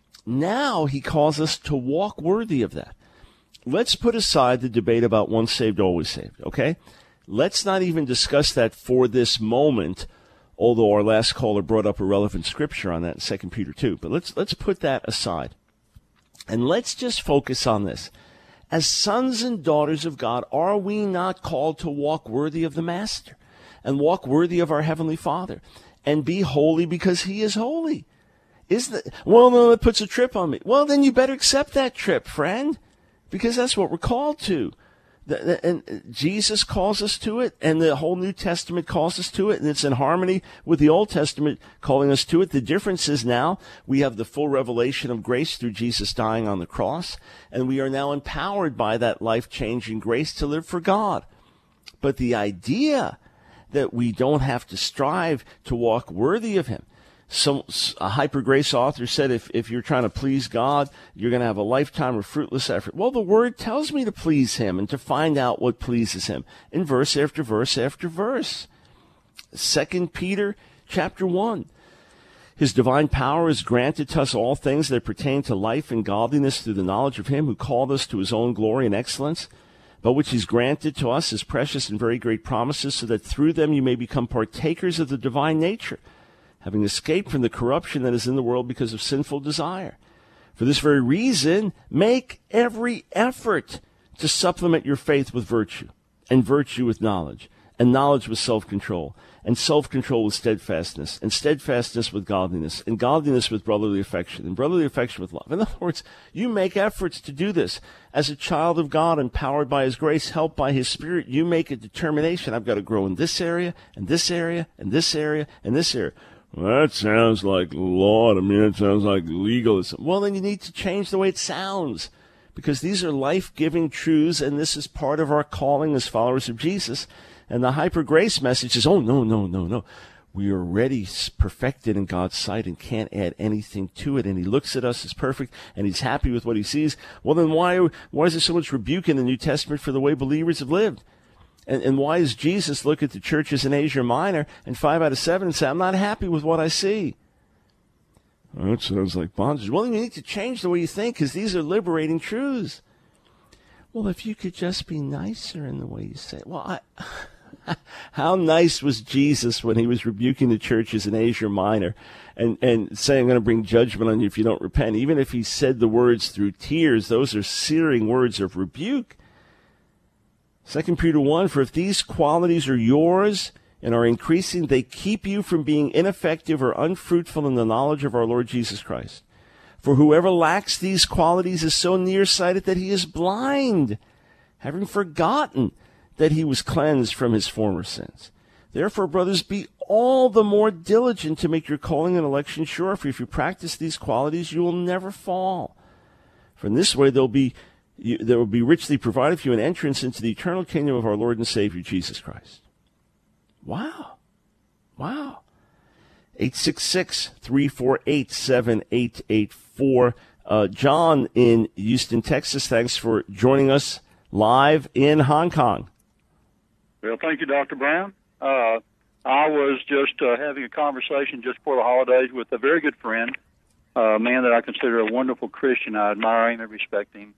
Now he calls us to walk worthy of that. Let's put aside the debate about once saved, always saved, okay? Let's not even discuss that for this moment, although our last caller brought up a relevant scripture on that in Second Peter two. But let's let's put that aside. And let's just focus on this. As sons and daughters of God, are we not called to walk worthy of the Master and walk worthy of our Heavenly Father and be holy because he is holy? Is that, well, no, that puts a trip on me. Well, then you better accept that trip, friend. Because that's what we're called to. And Jesus calls us to it, and the whole New Testament calls us to it, and it's in harmony with the Old Testament calling us to it. The difference is now we have the full revelation of grace through Jesus dying on the cross, and we are now empowered by that life-changing grace to live for God. But the idea that we don't have to strive to walk worthy of him. Some a hyper grace author said if, if you're trying to please God, you're going to have a lifetime of fruitless effort. Well, the Word tells me to please him and to find out what pleases him in verse after verse after verse. Second Peter chapter one. His divine power is granted to us all things that pertain to life and godliness through the knowledge of him who called us to his own glory and excellence, but which he's granted to us as precious and very great promises, so that through them you may become partakers of the divine nature, having escaped from the corruption that is in the world because of sinful desire. For this very reason, make every effort to supplement your faith with virtue, and virtue with knowledge, and knowledge with self-control, and self-control with steadfastness, and steadfastness with godliness, and godliness with brotherly affection, and brotherly affection with love. In other words, you make efforts to do this. As a child of God, empowered by His grace, helped by His Spirit, you make a determination. I've got to grow in this area, and this area, and this area, and this area. Well, that sounds like law to me. It sounds like legalism. Well, then you need to change the way it sounds, because these are life-giving truths, and this is part of our calling as followers of Jesus. And the hyper grace message is, oh, no, no, no, no. We are already perfected in God's sight and can't add anything to it. And He looks at us as perfect, and He's happy with what He sees. Well, then why, why is there so much rebuke in the New Testament for the way believers have lived? And, and why does Jesus look at the churches in Asia Minor and five out of seven and say, I'm not happy with what I see? Well, that sounds like bondage. Well, then you need to change the way you think, because these are liberating truths. Well, if you could just be nicer in the way you say it. Well, I... How nice was Jesus when He was rebuking the churches in Asia Minor and, and saying, I'm going to bring judgment on you if you don't repent. Even if He said the words through tears, those are searing words of rebuke. Second Peter one, for if these qualities are yours and are increasing, they keep you from being ineffective or unfruitful in the knowledge of our Lord Jesus Christ. For whoever lacks these qualities is so nearsighted that he is blind, having forgotten that he was cleansed from his former sins. Therefore, brothers, be all the more diligent to make your calling and election sure, for if you practice these qualities, you will never fall. For in this way, there'll be, you, there will be richly provided for you an entrance into the eternal kingdom of our Lord and Savior, Jesus Christ. Wow. Wow. eight six six, three four eight, seven eight eight four. Uh, John in Houston, Texas, thanks for joining us live in Hong Kong. Well, thank you, Doctor Brown. Uh, I was just uh, having a conversation just before the holidays with a very good friend, a man that I consider a wonderful Christian. I admire him and respect him.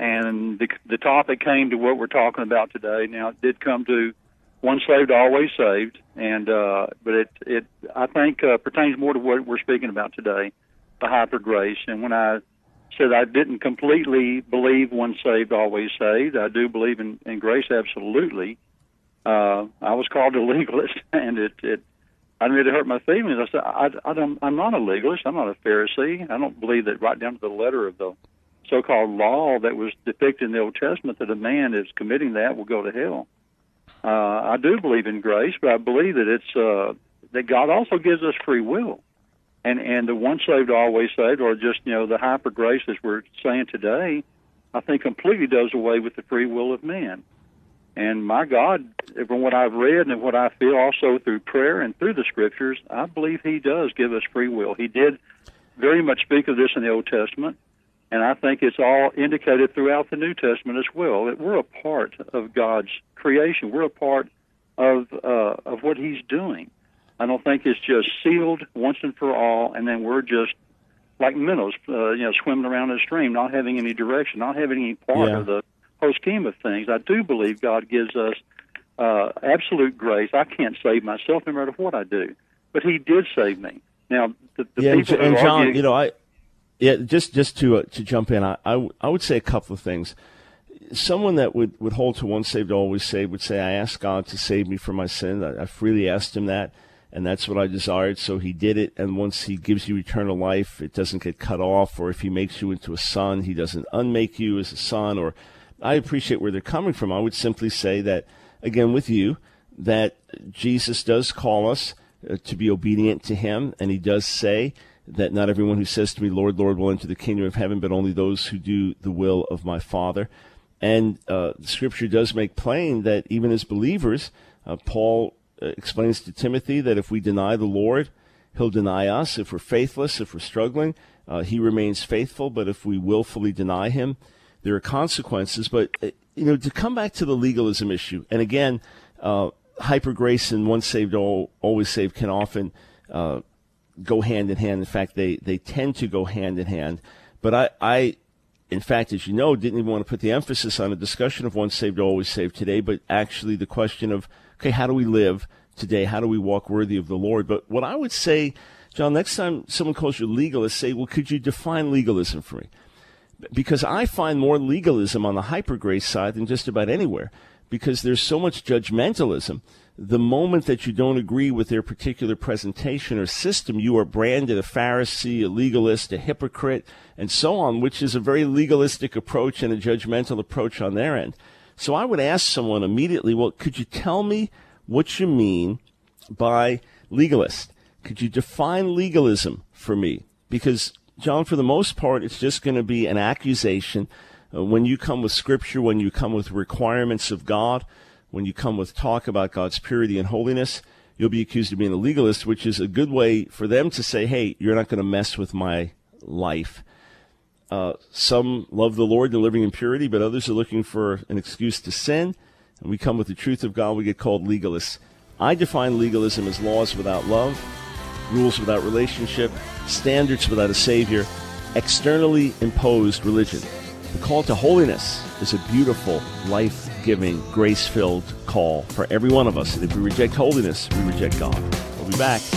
And the, the topic came to what we're talking about today. Now, it did come to once saved, always saved, and uh, but it, it I think, uh, pertains more to what we're speaking about today, the hyper grace. And when I said I didn't completely believe once saved, always saved, I do believe in, in grace absolutely. Uh, I was called a legalist, and it, it I didn't really hurt my feelings. I said, I, I don't, I'm not a legalist. I'm not a Pharisee. I don't believe that right down to the letter of the so-called law that was depicted in the Old Testament that a man is committing that will go to hell. Uh, I do believe in grace, but I believe that it's uh, that God also gives us free will, and and the once saved, always saved, or just you know the hyper grace as we're saying today, I think completely does away with the free will of man. And my God, from what I've read and what I feel also through prayer and through the Scriptures, I believe He does give us free will. He did very much speak of this in the Old Testament, and I think it's all indicated throughout the New Testament as well, that we're a part of God's creation. We're a part of uh, of what He's doing. I don't think it's just sealed once and for all, and then we're just like minnows, uh, you know, swimming around in a stream, not having any direction, not having any part yeah. of the whole scheme of things. I do believe God gives us uh, absolute grace. I can't save myself no matter what I do, but He did save me. Now, the, the yeah, people and, and who John, argue, you know, I yeah, just just to uh, to jump in, I, I I would say a couple of things. Someone that would, would hold to once saved, always saved would say, I asked God to save me from my sin. I, I freely asked Him that, and that's what I desired, so He did it. And once He gives you eternal life, it doesn't get cut off, or if He makes you into a son, He doesn't unmake you as a son. Or I appreciate where they're coming from. I would simply say that, again, with you, that Jesus does call us uh, to be obedient to Him, and He does say that not everyone who says to me, Lord, Lord, will enter the kingdom of heaven, but only those who do the will of my Father. And uh, the Scripture does make plain that even as believers, uh, Paul uh, explains to Timothy that if we deny the Lord, He'll deny us. If we're faithless, if we're struggling, uh, He remains faithful. But if we willfully deny Him, there are consequences. But, uh, you know, to come back to the legalism issue, and again, uh, hyper grace and once saved, all, always saved can often uh, go hand in hand. In fact, they, they tend to go hand in hand. But I... I In fact, as you know, didn't even want to put the emphasis on a discussion of once saved, always saved today, but actually the question of, okay, how do we live today? How do we walk worthy of the Lord? But what I would say, John, next time someone calls you legalist, say, well, could you define legalism for me? Because I find more legalism on the hyper grace side than just about anywhere. because there's so much judgmentalism. The moment that you don't agree with their particular presentation or system, you are branded a Pharisee, a legalist, a hypocrite, and so on, which is a very legalistic approach and a judgmental approach on their end. So I would ask someone immediately, well, could you tell me what you mean by legalist? Could you define legalism for me? Because, John, for the most part, it's just going to be an accusation. Uh, when you come with Scripture, when you come with requirements of God, when you come with talk about God's purity and holiness, you'll be accused of being a legalist, which is a good way for them to say, hey, you're not going to mess with my life. Uh, some love the Lord, they're living in purity, but others are looking for an excuse to sin. And we come with the truth of God, we get called legalists. I define legalism as laws without love, rules without relationship, standards without a Savior, externally imposed religion. The call to holiness is a beautiful, life-giving, grace-filled call for every one of us. And if we reject holiness, we reject God. We'll be back.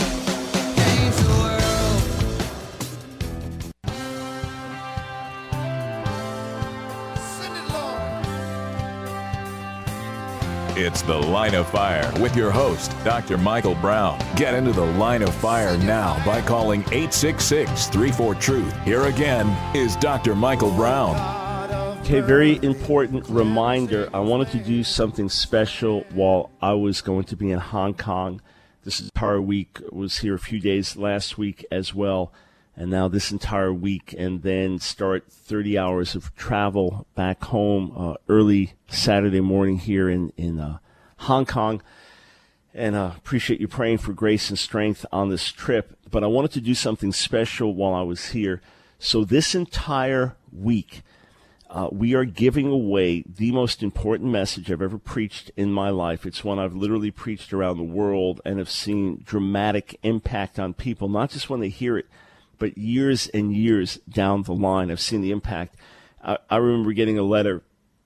It's The Line of Fire with your host, Doctor Michael Brown. Get into the Line of Fire now by calling eight six six, three four, truth. Here again is Doctor Michael Brown. Okay, very important reminder. I wanted to do something special while I was going to be in Hong Kong. This entire week was here a few days last week as well, and now this entire week, and then start thirty hours of travel back home uh, early Saturday morning here in, in uh, Hong Kong. And uh, appreciate you praying for grace and strength on this trip. But I wanted to do something special while I was here. So this entire week, Uh, we are giving away the most important message I've ever preached in my life. It's one I've literally preached around the world and have seen dramatic impact on people, not just when they hear it, but years and years down the line. I've seen the impact. I, I remember getting a letter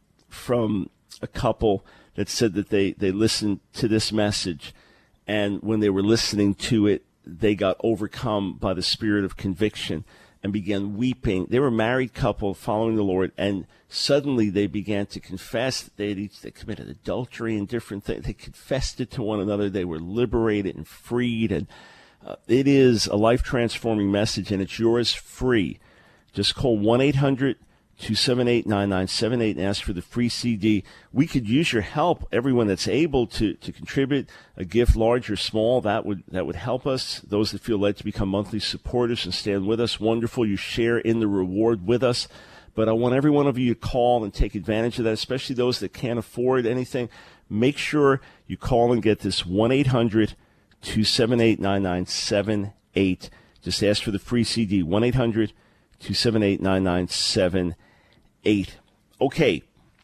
from a couple that said that they, they listened to this message, and when they were listening to it, they got overcome by the spirit of conviction and began weeping. They were a married couple following the Lord, and suddenly they began to confess that they had each they committed adultery and different things. They confessed it to one another. They were liberated and freed, and uh, it is a life-transforming message, and it's yours free. Just call one eight hundred, two seven eight, nine nine seven eight and ask for the free C D. We could use your help, everyone that's able to, to contribute a gift, large or small. That would that would help us. Those that feel led to become monthly supporters and stand with us, wonderful. You share in the reward with us. But I want every one of you to call and take advantage of that, especially those that can't afford anything. Make sure you call and get this one eight hundred, two seven eight, nine nine seven eight. Just ask for the free C D, one eight hundred, two seven eight, nine nine seven eight. Eight. Okay,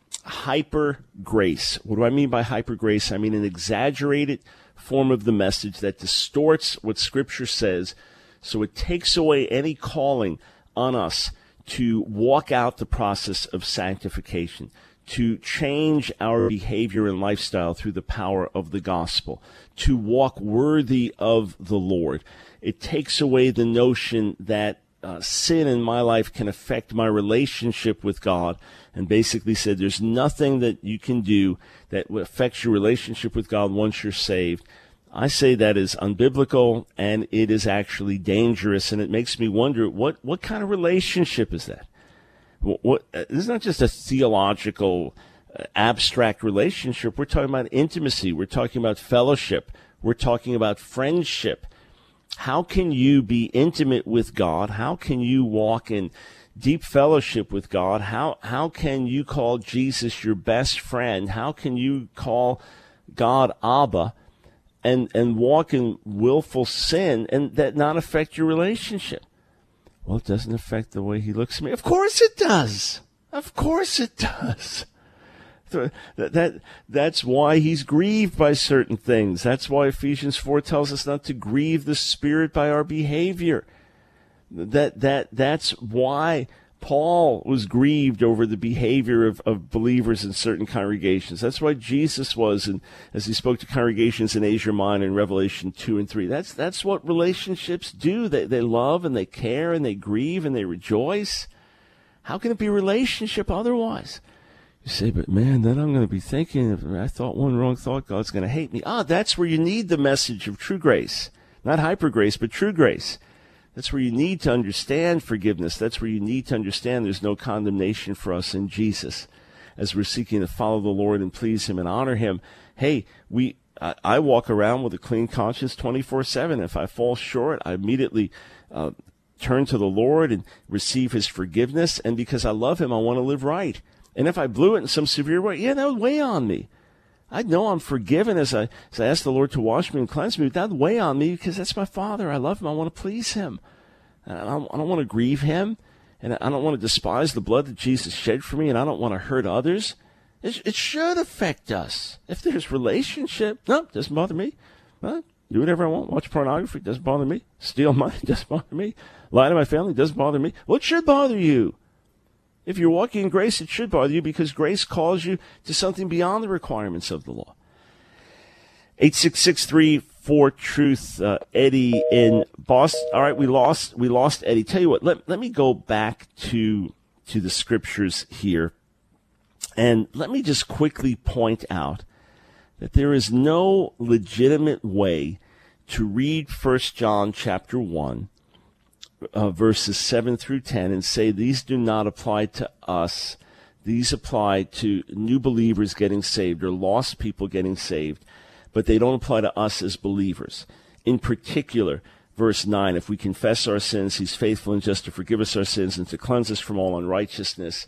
hyper grace. What do I mean by hyper grace? I mean an exaggerated form of the message that distorts what Scripture says, so it takes away any calling on us to walk out the process of sanctification, to change our behavior and lifestyle through the power of the gospel, to walk worthy of the Lord. It takes away the notion that Uh, sin in my life can affect my relationship with God, and basically said there's nothing that you can do that affects your relationship with God once you're saved. I say that is unbiblical, and it is actually dangerous, and it makes me wonder, what, what kind of relationship is that? What, what, this is not just a theological, uh, abstract relationship. We're talking about intimacy. We're talking about fellowship. We're talking about friendship. How can you be intimate with God? How can you walk in deep fellowship with God? How how can you call Jesus your best friend? How can you call God Abba and, and walk in willful sin and that not affect your relationship? Well, it doesn't affect the way he looks at me. Of course it does. Of course it does. That, that that's why he's grieved by certain things. That's why Ephesians four tells us not to grieve the Spirit by our behavior. That that that's why Paul was grieved over the behavior of, of believers in certain congregations. That's why Jesus was, and as he spoke to congregations in Asia Minor in Revelation two and three. That's that's what relationships do. They they love and they care and they grieve and they rejoice. How can it be a relationship otherwise? You say, but man, then I'm going to be thinking, if I thought one wrong thought, God's going to hate me. Ah, that's where you need the message of true grace. Not hyper grace, but true grace. That's where you need to understand forgiveness. That's where you need to understand there's no condemnation for us in Jesus. As we're seeking to follow the Lord and please Him and honor Him, hey, we I, I walk around with a clean conscience twenty-four seven. If I fall short, I immediately uh, turn to the Lord and receive His forgiveness. And because I love Him, I want to live right. And if I blew it in some severe way, yeah, that would weigh on me. I know I'm forgiven as I, as I ask the Lord to wash me and cleanse me, but that would weigh on me because that's my Father. I love Him. I want to please Him. I don't, I don't want to grieve Him, and I don't want to despise the blood that Jesus shed for me, and I don't want to hurt others. It, it should affect us. If there's relationship, no, it doesn't bother me. Well, do whatever I want. Watch pornography, doesn't bother me. Steal money, doesn't bother me. Lie to my family, doesn't bother me. Well, it should bother you. If you're walking in grace, it should bother you because grace calls you to something beyond the requirements of the law. eight six six three four truth, uh, Eddie in Boston. All right, we lost we lost Eddie. Tell you what, let, let me go back to to the scriptures here. And let me just quickly point out that there is no legitimate way to read First John chapter one, Uh, verses seven through ten, and say these do not apply to us. These apply to new believers getting saved or lost people getting saved, but they don't apply to us as believers. In particular, verse nine, if we confess our sins, He's faithful and just to forgive us our sins and to cleanse us from all unrighteousness.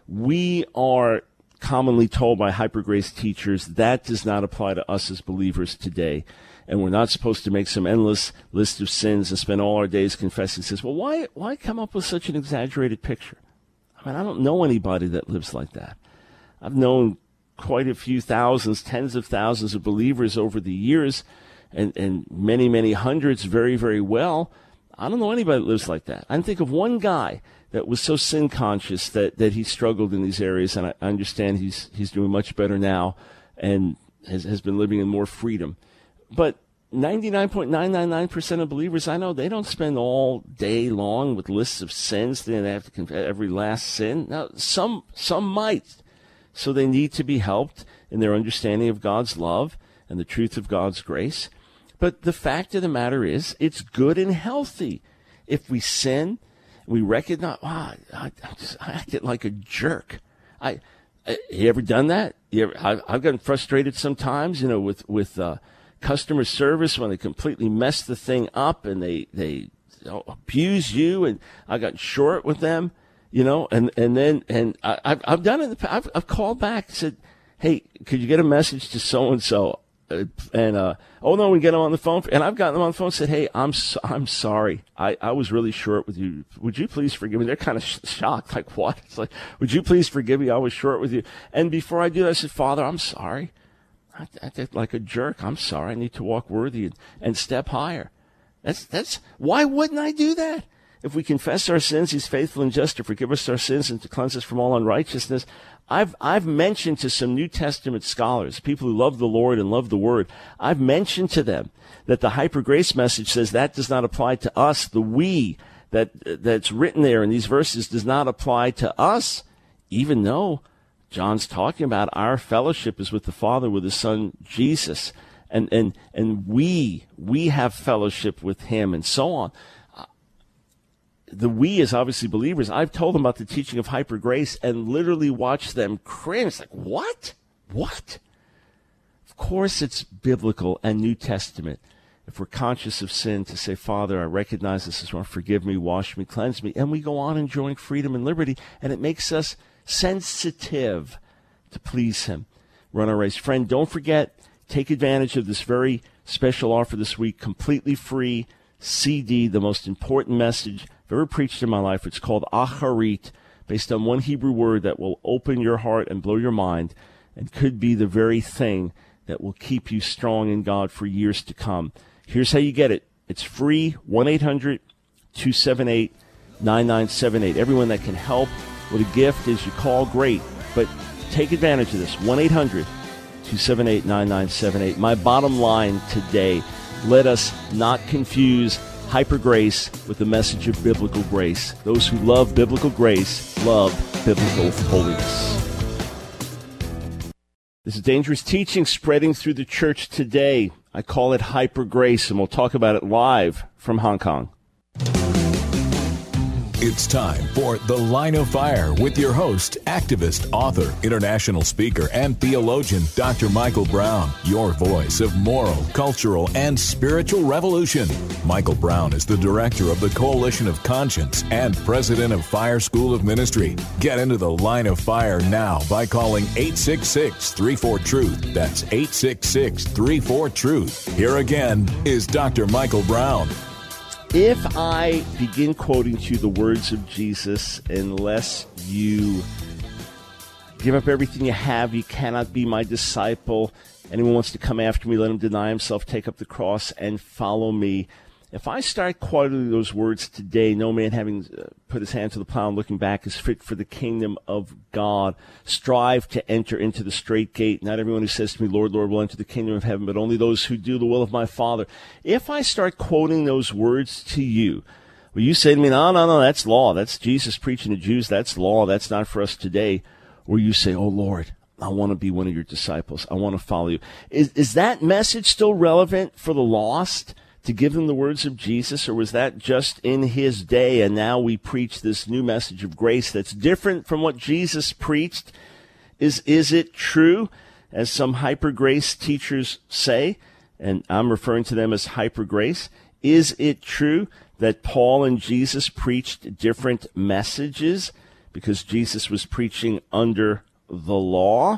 We are commonly told by hypergrace teachers that does not apply to us as believers today. And we're not supposed to make some endless list of sins and spend all our days confessing sins. Well, why why come up with such an exaggerated picture? I mean, I don't know anybody that lives like that. I've known quite a few thousands, tens of thousands of believers over the years, and, and many, many hundreds very, very well. I don't know anybody that lives like that. I can think of one guy that was so sin conscious that, that he struggled in these areas, and I understand he's he's doing much better now and has, has been living in more freedom. But ninety-nine point nine nine nine percent of believers I know, they don't spend all day long with lists of sins. They have to confess every last sin. Now, some some might. So they need to be helped in their understanding of God's love and the truth of God's grace. But the fact of the matter is, it's good and healthy. If we sin, we recognize, wow, I, I, just, I acted like a jerk. I, I you ever done that? You ever, I, I've gotten frustrated sometimes, you know, with, with, uh, customer service when they completely mess the thing up and they, they abuse you, and I got short with them, you know, and, and then, and I, I've, I've done it. I've, I've called back and said, hey, could you get a message to so-and-so? And, uh, oh no, we get them on the phone. And I've gotten them on the phone and said, hey, I'm, so, I'm sorry. I, I was really short with you. Would you please forgive me? They're kind of sh- shocked. Like, what? It's like, would you please forgive me? I was short with you. And before I do that, I said, Father, I'm sorry. I acted like a jerk. I'm sorry. I need to walk worthy and, and step higher. That's, that's, why wouldn't I do that? If we confess our sins, He's faithful and just to forgive us our sins and to cleanse us from all unrighteousness. I've, I've mentioned to some New Testament scholars, people who love the Lord and love the Word, I've mentioned to them that the hyper grace message says that does not apply to us. The we that, that's written there in these verses does not apply to us, even though John's talking about our fellowship is with the Father, with His Son, Jesus. And, and, and we, we have fellowship with Him and so on. The we is obviously believers. I've told them about the teaching of hyper grace and literally watched them cringe. It's like, what? What? Of course it's biblical and New Testament. If we're conscious of sin, to say, Father, I recognize this is wrong. Forgive me, wash me, cleanse me. And we go on enjoying freedom and liberty. And it makes us sensitive to please Him. Run our race. Friend, don't forget, take advantage of this very special offer this week, completely free C D, the most important message I've ever preached in my life. It's called Acharit, based on one Hebrew word that will open your heart and blow your mind and could be the very thing that will keep you strong in God for years to come. Here's how you get it. It's free, one eight hundred two seven eight nine nine seven eight. Everyone that can help with a gift as you call, great. But take advantage of this, one eight hundred two seven eight nine nine seven eight. My bottom line today, let us not confuse hyper grace with the message of biblical grace. Those who love biblical grace love biblical holiness. This is dangerous teaching spreading through the church today. I call it hyper grace, and we'll talk about it live from Hong Kong. It's time for The Line of Fire with your host, activist, author, international speaker, and theologian, Doctor Michael Brown, your voice of moral, cultural, and spiritual revolution. Michael Brown is the director of the Coalition of Conscience and president of Fire School of Ministry. Get into The Line of Fire now by calling eight six six, three four, truth. That's eight six six, three four, truth. Here again is Doctor Michael Brown. If I begin quoting to you the words of Jesus, unless you give up everything you have, you cannot be my disciple. Anyone wants to come after me, let him deny himself, take up the cross, and follow me. If I start quoting those words today, no man having put his hand to the plow and looking back is fit for the kingdom of God. Strive to enter into the straight gate. Not everyone who says to me, Lord, Lord, will enter the kingdom of heaven, but only those who do the will of my Father. If I start quoting those words to you, will you say to me, no, no, no, that's law. That's Jesus preaching to Jews. That's law. That's not for us today. Or you say, oh, Lord, I want to be one of your disciples. I want to follow you. Is, is that message still relevant for the lost? To give them the words of Jesus, or was that just in his day, and now we preach this new message of grace that's different from what Jesus preached? Is is it true, as some hyper grace teachers say, and I'm referring to them as hyper grace, is it true that Paul and Jesus preached different messages because Jesus was preaching under the law?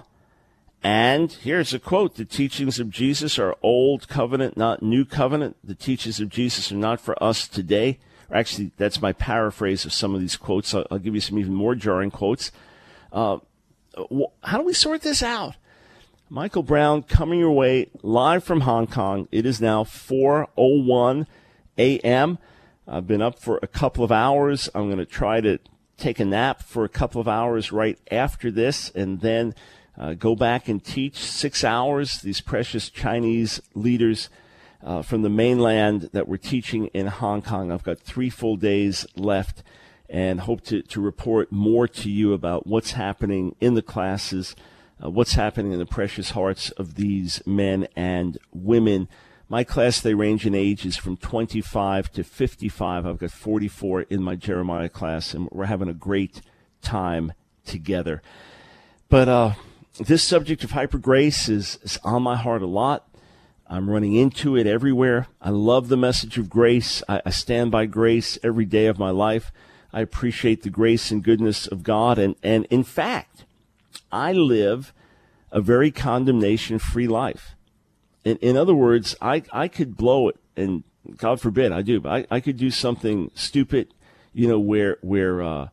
And here's a quote, the teachings of Jesus are old covenant, not new covenant. The teachings of Jesus are not for us today. Or actually, that's my paraphrase of some of these quotes. I'll, I'll give you some even more jarring quotes. Uh, how do we sort this out? Michael Brown coming your way live from Hong Kong. It is now four oh one a.m. I've been up for a couple of hours. I'm going to try to take a nap for a couple of hours right after this, and then Uh, go back and teach six hours, these precious Chinese leaders uh, from the mainland that we're teaching in Hong Kong. I've got three full days left and hope to, to report more to you about what's happening in the classes, uh, what's happening in the precious hearts of these men and women. My class, they range in ages from twenty-five to fifty-five. I've got forty-four in my Jeremiah class, and we're having a great time together. But, uh, this subject of hyper grace is, is on my heart a lot. I'm running into it everywhere. I love the message of grace. I, I stand by grace every day of my life. I appreciate the grace and goodness of God. And, and in fact, I live a very condemnation-free life. In, in other words, I, I could blow it, and God forbid I do, but I, I could do something stupid, you know, where, where uh,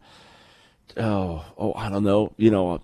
oh, oh, I don't know, you know,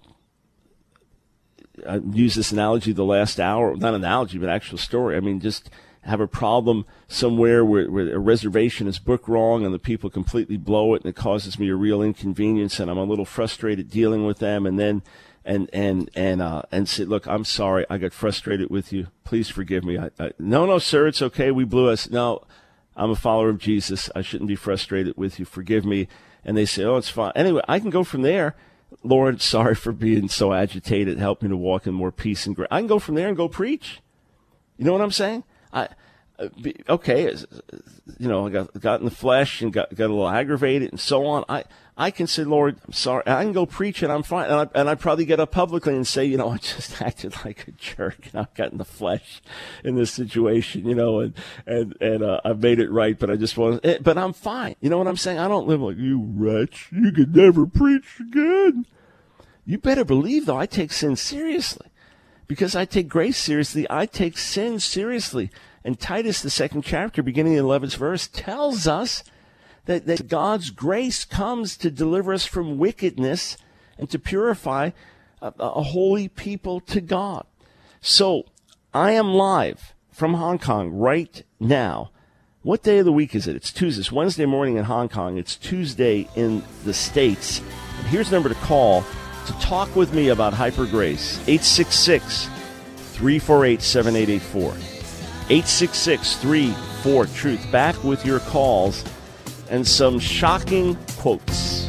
I use this analogy the last hour, not analogy, but actual story. I mean, just have a problem somewhere where, where a reservation is booked wrong and the people completely blow it, and it causes me a real inconvenience, and I'm a little frustrated dealing with them, and then and and and uh, and say, look, I'm sorry, I got frustrated with you. Please forgive me. I, I, no, no, sir, it's okay. We blew us. No, I'm a follower of Jesus. I shouldn't be frustrated with you. Forgive me. And they say, oh, it's fine. Anyway, I can go from there. Lord, sorry for being so agitated. Help me to walk in more peace and grace. I can go from there and go preach. You know what I'm saying? I, okay, you know, I got, got in the flesh and got, got a little aggravated and so on. I, I can say, Lord, I'm sorry. I can go preach and I'm fine. And I, and I probably get up publicly and say, you know, I just acted like a jerk and I got in the flesh in this situation, you know, and, and, and, uh, I've made it right, but I just want to, but I'm fine. You know what I'm saying? I don't live like, you wretch, you could never preach again. You better believe, though, I take sin seriously. Because I take grace seriously, I take sin seriously. And Titus, the second chapter, beginning in the eleventh verse, tells us that, that God's grace comes to deliver us from wickedness and to purify a, a holy people to God. So I am live from Hong Kong right now. What day of the week is it? It's Tuesday. It's Wednesday morning in Hong Kong. It's Tuesday in the States. And here's the number to call to talk with me about hyper grace. eight six six, three four eight, seven eight eight four. eight six six, three four, truth. Back with your calls and some shocking quotes.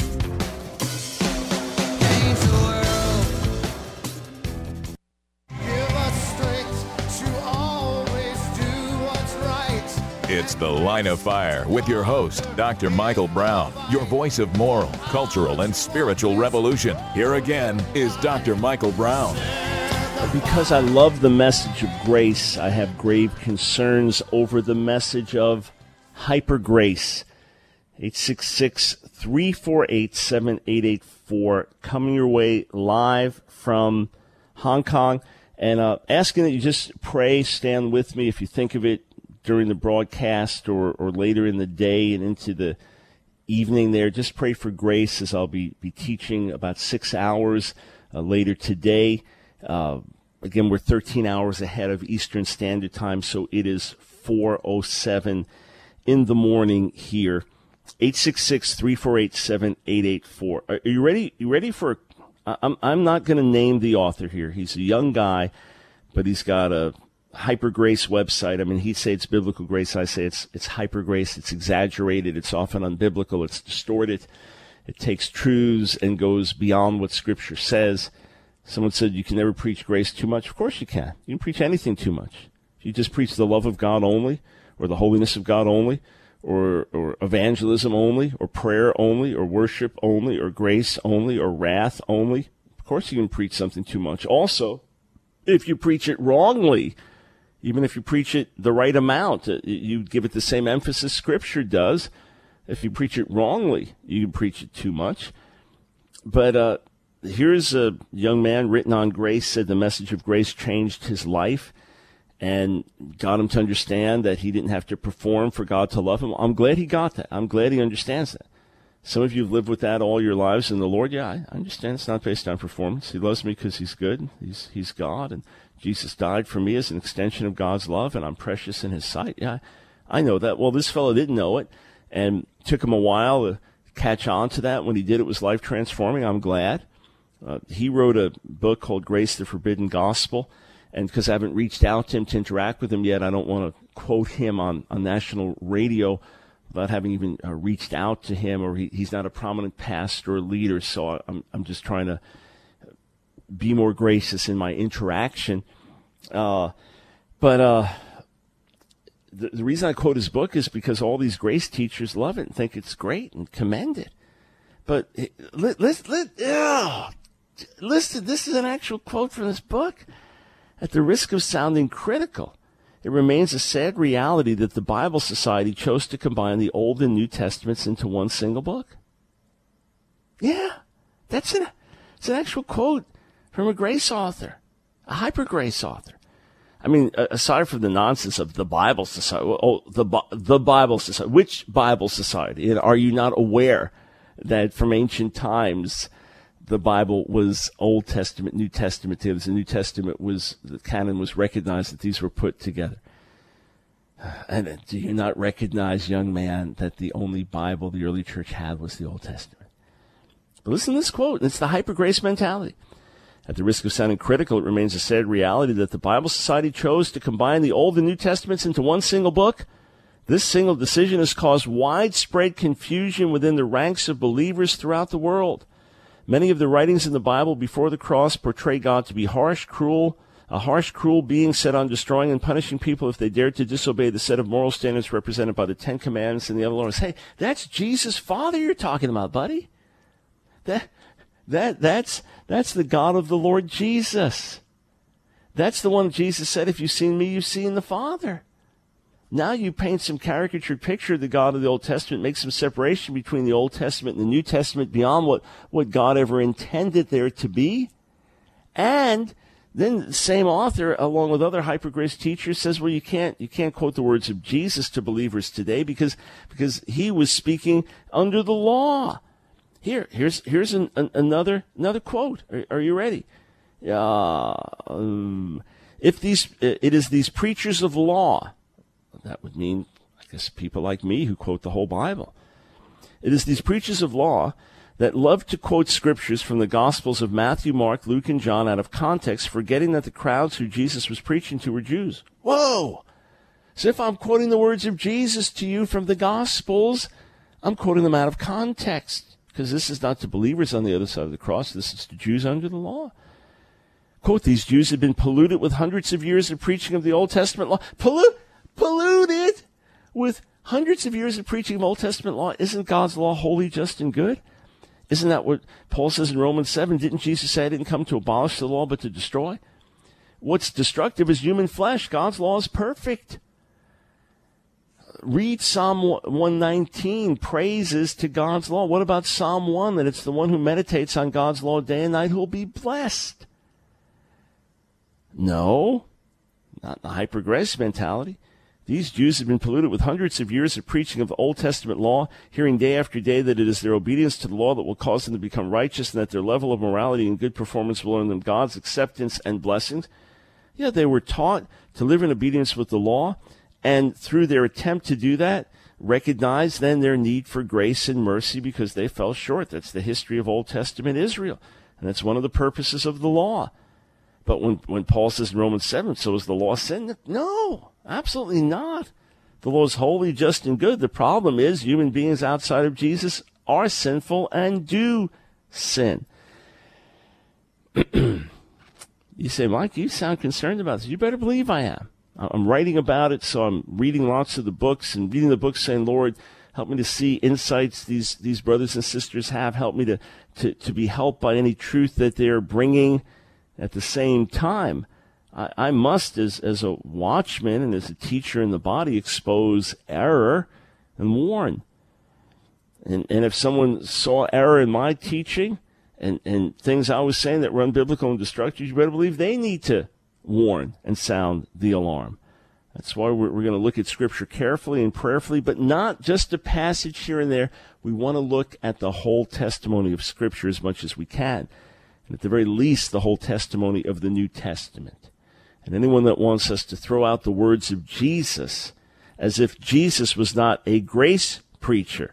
It's The Line of Fire with your host, Doctor Michael Brown, your voice of moral, cultural, and spiritual revolution. Here again is Doctor Michael Brown. Because I love the message of grace, I have grave concerns over the message of hyper grace. eight six six, three four eight, seven eight eight four, coming your way live from Hong Kong. And uh, asking that you just pray, stand with me if you think of it during the broadcast or, or later in the day and into the evening there. Just pray for grace as I'll be, be teaching about six hours uh, later today. Uh, again, we're thirteen hours ahead of Eastern Standard Time, so it is four oh seven in the morning here. eight six six, three four eight, seven eight eight four. Are you ready? You ready for a I'm I'm not going to name the author here. He's a young guy, but he's got a hyper grace website. I mean, he'd say it's biblical grace. I say it's it's hyper grace. It's exaggerated. It's often unbiblical. It's distorted. It takes truths and goes beyond what Scripture says. Someone said you can never preach grace too much. Of course you can. You can preach anything too much. If you just preach the love of God only, or the holiness of God only, or or evangelism only, or prayer only, or worship only, or grace only, or wrath only, of course you can preach something too much. Also, if you preach it wrongly, even if you preach it the right amount, you give it the same emphasis Scripture does. If you preach it wrongly, you can preach it too much. But uh, here's a young man written on grace, said the message of grace changed his life and got him to understand that he didn't have to perform for God to love him. I'm glad he got that. I'm glad he understands that. Some of you have lived with that all your lives, and the Lord, yeah, I understand it's not based on performance. He loves me because he's good. He's he's God, and Jesus died for me as an extension of God's love, and I'm precious in his sight. Yeah, I know that. Well, this fellow didn't know it, and it took him a while to catch on to that. When he did, it was life-transforming. I'm glad. Uh, he wrote a book called Grace, the Forbidden Gospel, and because I haven't reached out to him to interact with him yet, I don't want to quote him on, on national radio without having even uh, reached out to him, or he, he's not a prominent pastor or leader, so I'm I'm just trying to be more gracious in my interaction. Uh, but uh, the, the reason I quote his book is because all these grace teachers love it and think it's great and commend it. But let, let, let, oh, listen, this is an actual quote from this book. At the risk of sounding critical, it remains a sad reality that the Bible Society chose to combine the Old and New Testaments into one single book. Yeah, that's an, it's an actual quote from a grace author, a hyper grace author. I mean, aside from the nonsense of the Bible Society, oh, the the Bible Society, which Bible Society? And are you not aware that from ancient times the Bible was Old Testament, New Testament together? The New Testament was, the canon was recognized that these were put together. And do you not recognize, young man, that the only Bible the early church had was the Old Testament? But listen to this quote. It's the hyper grace mentality. At the risk of sounding critical, it remains a sad reality that the Bible Society chose to combine the Old and New Testaments into one single book. This single decision has caused widespread confusion within the ranks of believers throughout the world. Many of the writings in the Bible before the cross portray God to be harsh, cruel, a harsh, cruel being set on destroying and punishing people if they dared to disobey the set of moral standards represented by the Ten Commandments and the other laws. Hey, that's Jesus' Father you're talking about, buddy. That, that, that's, that's the God of the Lord Jesus. That's the one Jesus said, if you've seen me, you've seen the Father. Now you paint some caricatured picture of the God of the Old Testament, make some separation between the Old Testament and the New Testament beyond what, what God ever intended there to be. And then the same author, along with other hyper grace teachers, says, well, you can't you can't quote the words of Jesus to believers today because because he was speaking under the law. Here, here's here's an, an, another another quote. Are, are you ready? Uh, um, if these it is these preachers of law. That would mean, I guess, people like me who quote the whole Bible. It is these preachers of law that love to quote scriptures from the Gospels of Matthew, Mark, Luke, and John out of context, forgetting that the crowds who Jesus was preaching to were Jews. Whoa! So if I'm quoting the words of Jesus to you from the Gospels, I'm quoting them out of context, because this is not to believers on the other side of the cross. This is to Jews under the law. Quote, these Jews had been polluted with hundreds of years of preaching of the Old Testament law. Pollute? Polluted with with hundreds of years of preaching of Old Testament law, isn't God's law holy, just, and good? Isn't that what Paul says in Romans seven? Didn't Jesus say I didn't come to abolish the law but to destroy? What's destructive is human flesh. God's law is perfect. Read Psalm one nineteen, praises to God's law. What about Psalm one, that it's the one who meditates on God's law day and night who will be blessed? No, not the hyper-grace mentality. These Jews have been polluted with hundreds of years of preaching of the Old Testament law, hearing day after day that it is their obedience to the law that will cause them to become righteous and that their level of morality and good performance will earn them God's acceptance and blessings. Yeah, they were taught to live in obedience with the law, and through their attempt to do that, recognize then their need for grace and mercy because they fell short. That's the history of Old Testament Israel, and that's one of the purposes of the law. But when, when Paul says in Romans seven, so is the law sin? No, absolutely not. The law is holy, just, and good. The problem is human beings outside of Jesus are sinful and do sin. You say, Mike, you sound concerned about this. You better believe I am. I'm writing about it, so I'm reading lots of the books and reading the books saying, Lord, help me to see insights these, these brothers and sisters have. Help me to, to, to be helped by any truth that they're bringing. At the same time, I, I must, as, as a watchman and as a teacher in the body, expose error and warn. And, and if someone saw error in my teaching and, and things I was saying that were unbiblical and destructive, you better believe they need to warn and sound the alarm. That's why we're, we're going to look at Scripture carefully and prayerfully, but not just a passage here and there. We want to look at the whole testimony of Scripture as much as we can. And at the very least, the whole testimony of the New Testament. And anyone that wants us to throw out the words of Jesus as if Jesus was not a grace preacher,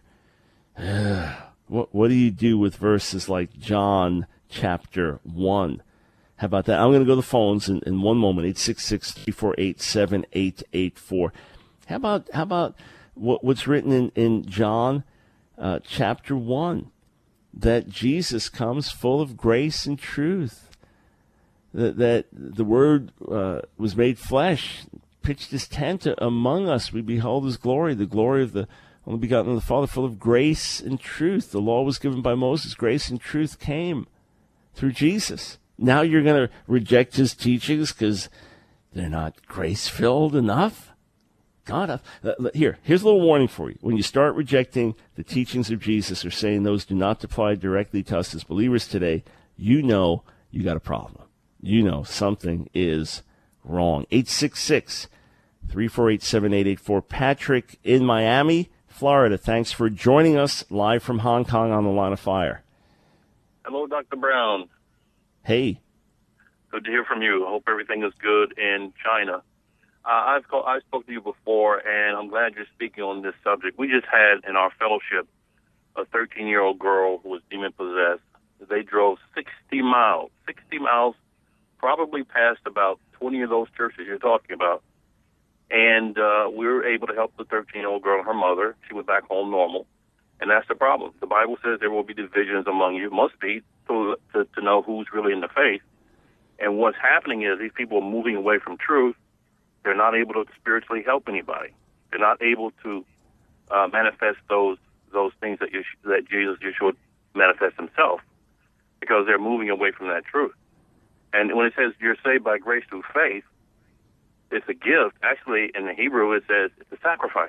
what, what do you do with verses like John chapter one? How about that? I'm going to go to the phones in, in one moment, eight six six, three four eight, seven eight eight four. How about how about what, what's written in, in John uh, chapter one? That Jesus comes full of grace and truth, that, that the Word uh, was made flesh, pitched his tent among us. We behold his glory, the glory of the only begotten of the Father, full of grace and truth. The law was given by Moses. Grace and truth came through Jesus. Now you're going to reject his teachings because they're not grace-filled enough? God, uh, here, here's a little warning for you. When you start rejecting the teachings of Jesus or saying those do not apply directly to us as believers today, you know you got a problem. You know something is wrong. eight six six, three four eight, seven eight eight four. Patrick in Miami, Florida. Thanks for joining us live from Hong Kong on the Line of Fire. Hello, Doctor Brown. Hey. Good to hear from you. I hope everything is good in China. Uh, I've called, I spoke to you before, and I'm glad you're speaking on this subject. We just had in our fellowship a thirteen-year-old girl who was demon-possessed. They drove sixty miles, sixty miles, probably past about twenty of those churches you're talking about. And uh, we were able to help the thirteen-year-old girl and her mother. She went back home normal. And that's the problem. The Bible says there will be divisions among you. Must be to, to, to know who's really in the faith. And what's happening is these people are moving away from truth. They're not able to spiritually help anybody. They're not able to uh, manifest those those things that you, that Jesus Yeshua manifest himself, because they're moving away from that truth. And when it says you're saved by grace through faith, it's a gift. Actually, in the Hebrew, it says it's a sacrifice.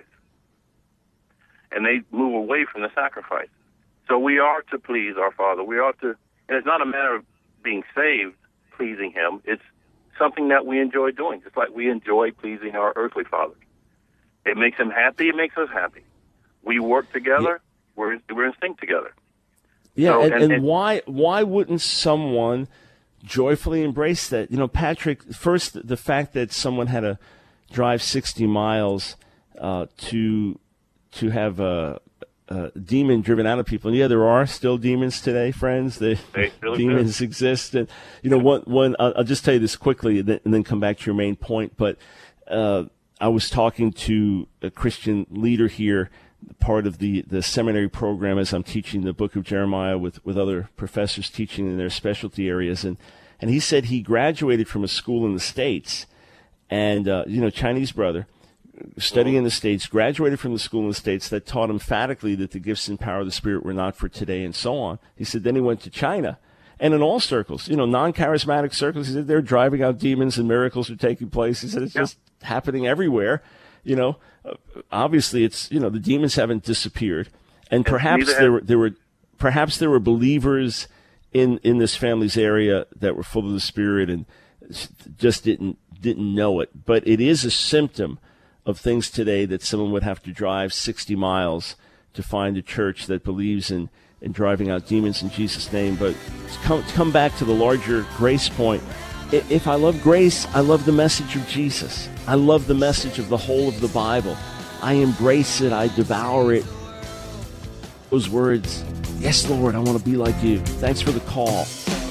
And they move away from the sacrifice. So we are to please our Father. We are to, and it's not a matter of being saved, pleasing him. It's something that we enjoy doing, just like we enjoy pleasing our earthly father. It makes him happy. It makes us happy. We work together. Yeah. We're we're in sync together. Yeah, so, and, and, and, and why why wouldn't someone joyfully embrace that? You know, Patrick, first, the fact that someone had to drive sixty miles uh, to to have a, a demon driven out of people. And yeah, there are still demons today, friends. They, they still demons exist. And, you know, one, one, I'll, I'll just tell you this quickly and then, and then come back to your main point. But uh, I was talking to a Christian leader here, part of the, the seminary program as I'm teaching the book of Jeremiah with, with other professors teaching in their specialty areas. And, and he said he graduated from a school in the States and, uh, you know, Chinese brother, studying in the States, graduated from the school in the States that taught emphatically that the gifts and power of the Spirit were not for today and so on. He said then he went to China. And in all circles, you know, non-charismatic circles, he said they're driving out demons and miracles are taking place. He said it's yeah. just happening everywhere. You know, uh, obviously it's, you know, the demons haven't disappeared. And perhaps there were, there were, perhaps there were believers in, in this family's area that were full of the Spirit and just didn't, didn't know it. But it is a symptom of things today that someone would have to drive sixty miles to find a church that believes in and driving out demons in Jesus' name. But to come, to come back to the larger grace point, if I love grace, I love the message of Jesus. I love the message of the whole of the Bible. I embrace it. I devour it. Those words, yes, Lord, I want to be like you. Thanks for the call.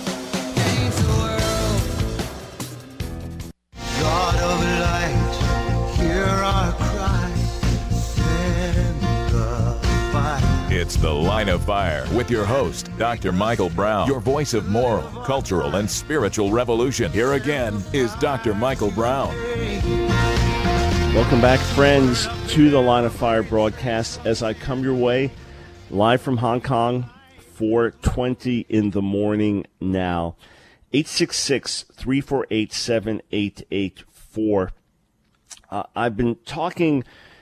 God of light, hear our cry, send the fire. It's The Line of Fire with your host, Doctor Michael Brown, your voice of moral, cultural, and spiritual revolution. Here again is Doctor Michael Brown. Welcome back, friends, to the Line of Fire broadcast as I come your way live from Hong Kong, four twenty in the morning now. eight six six, three four eight, seven eight eight four. Uh, I've been talking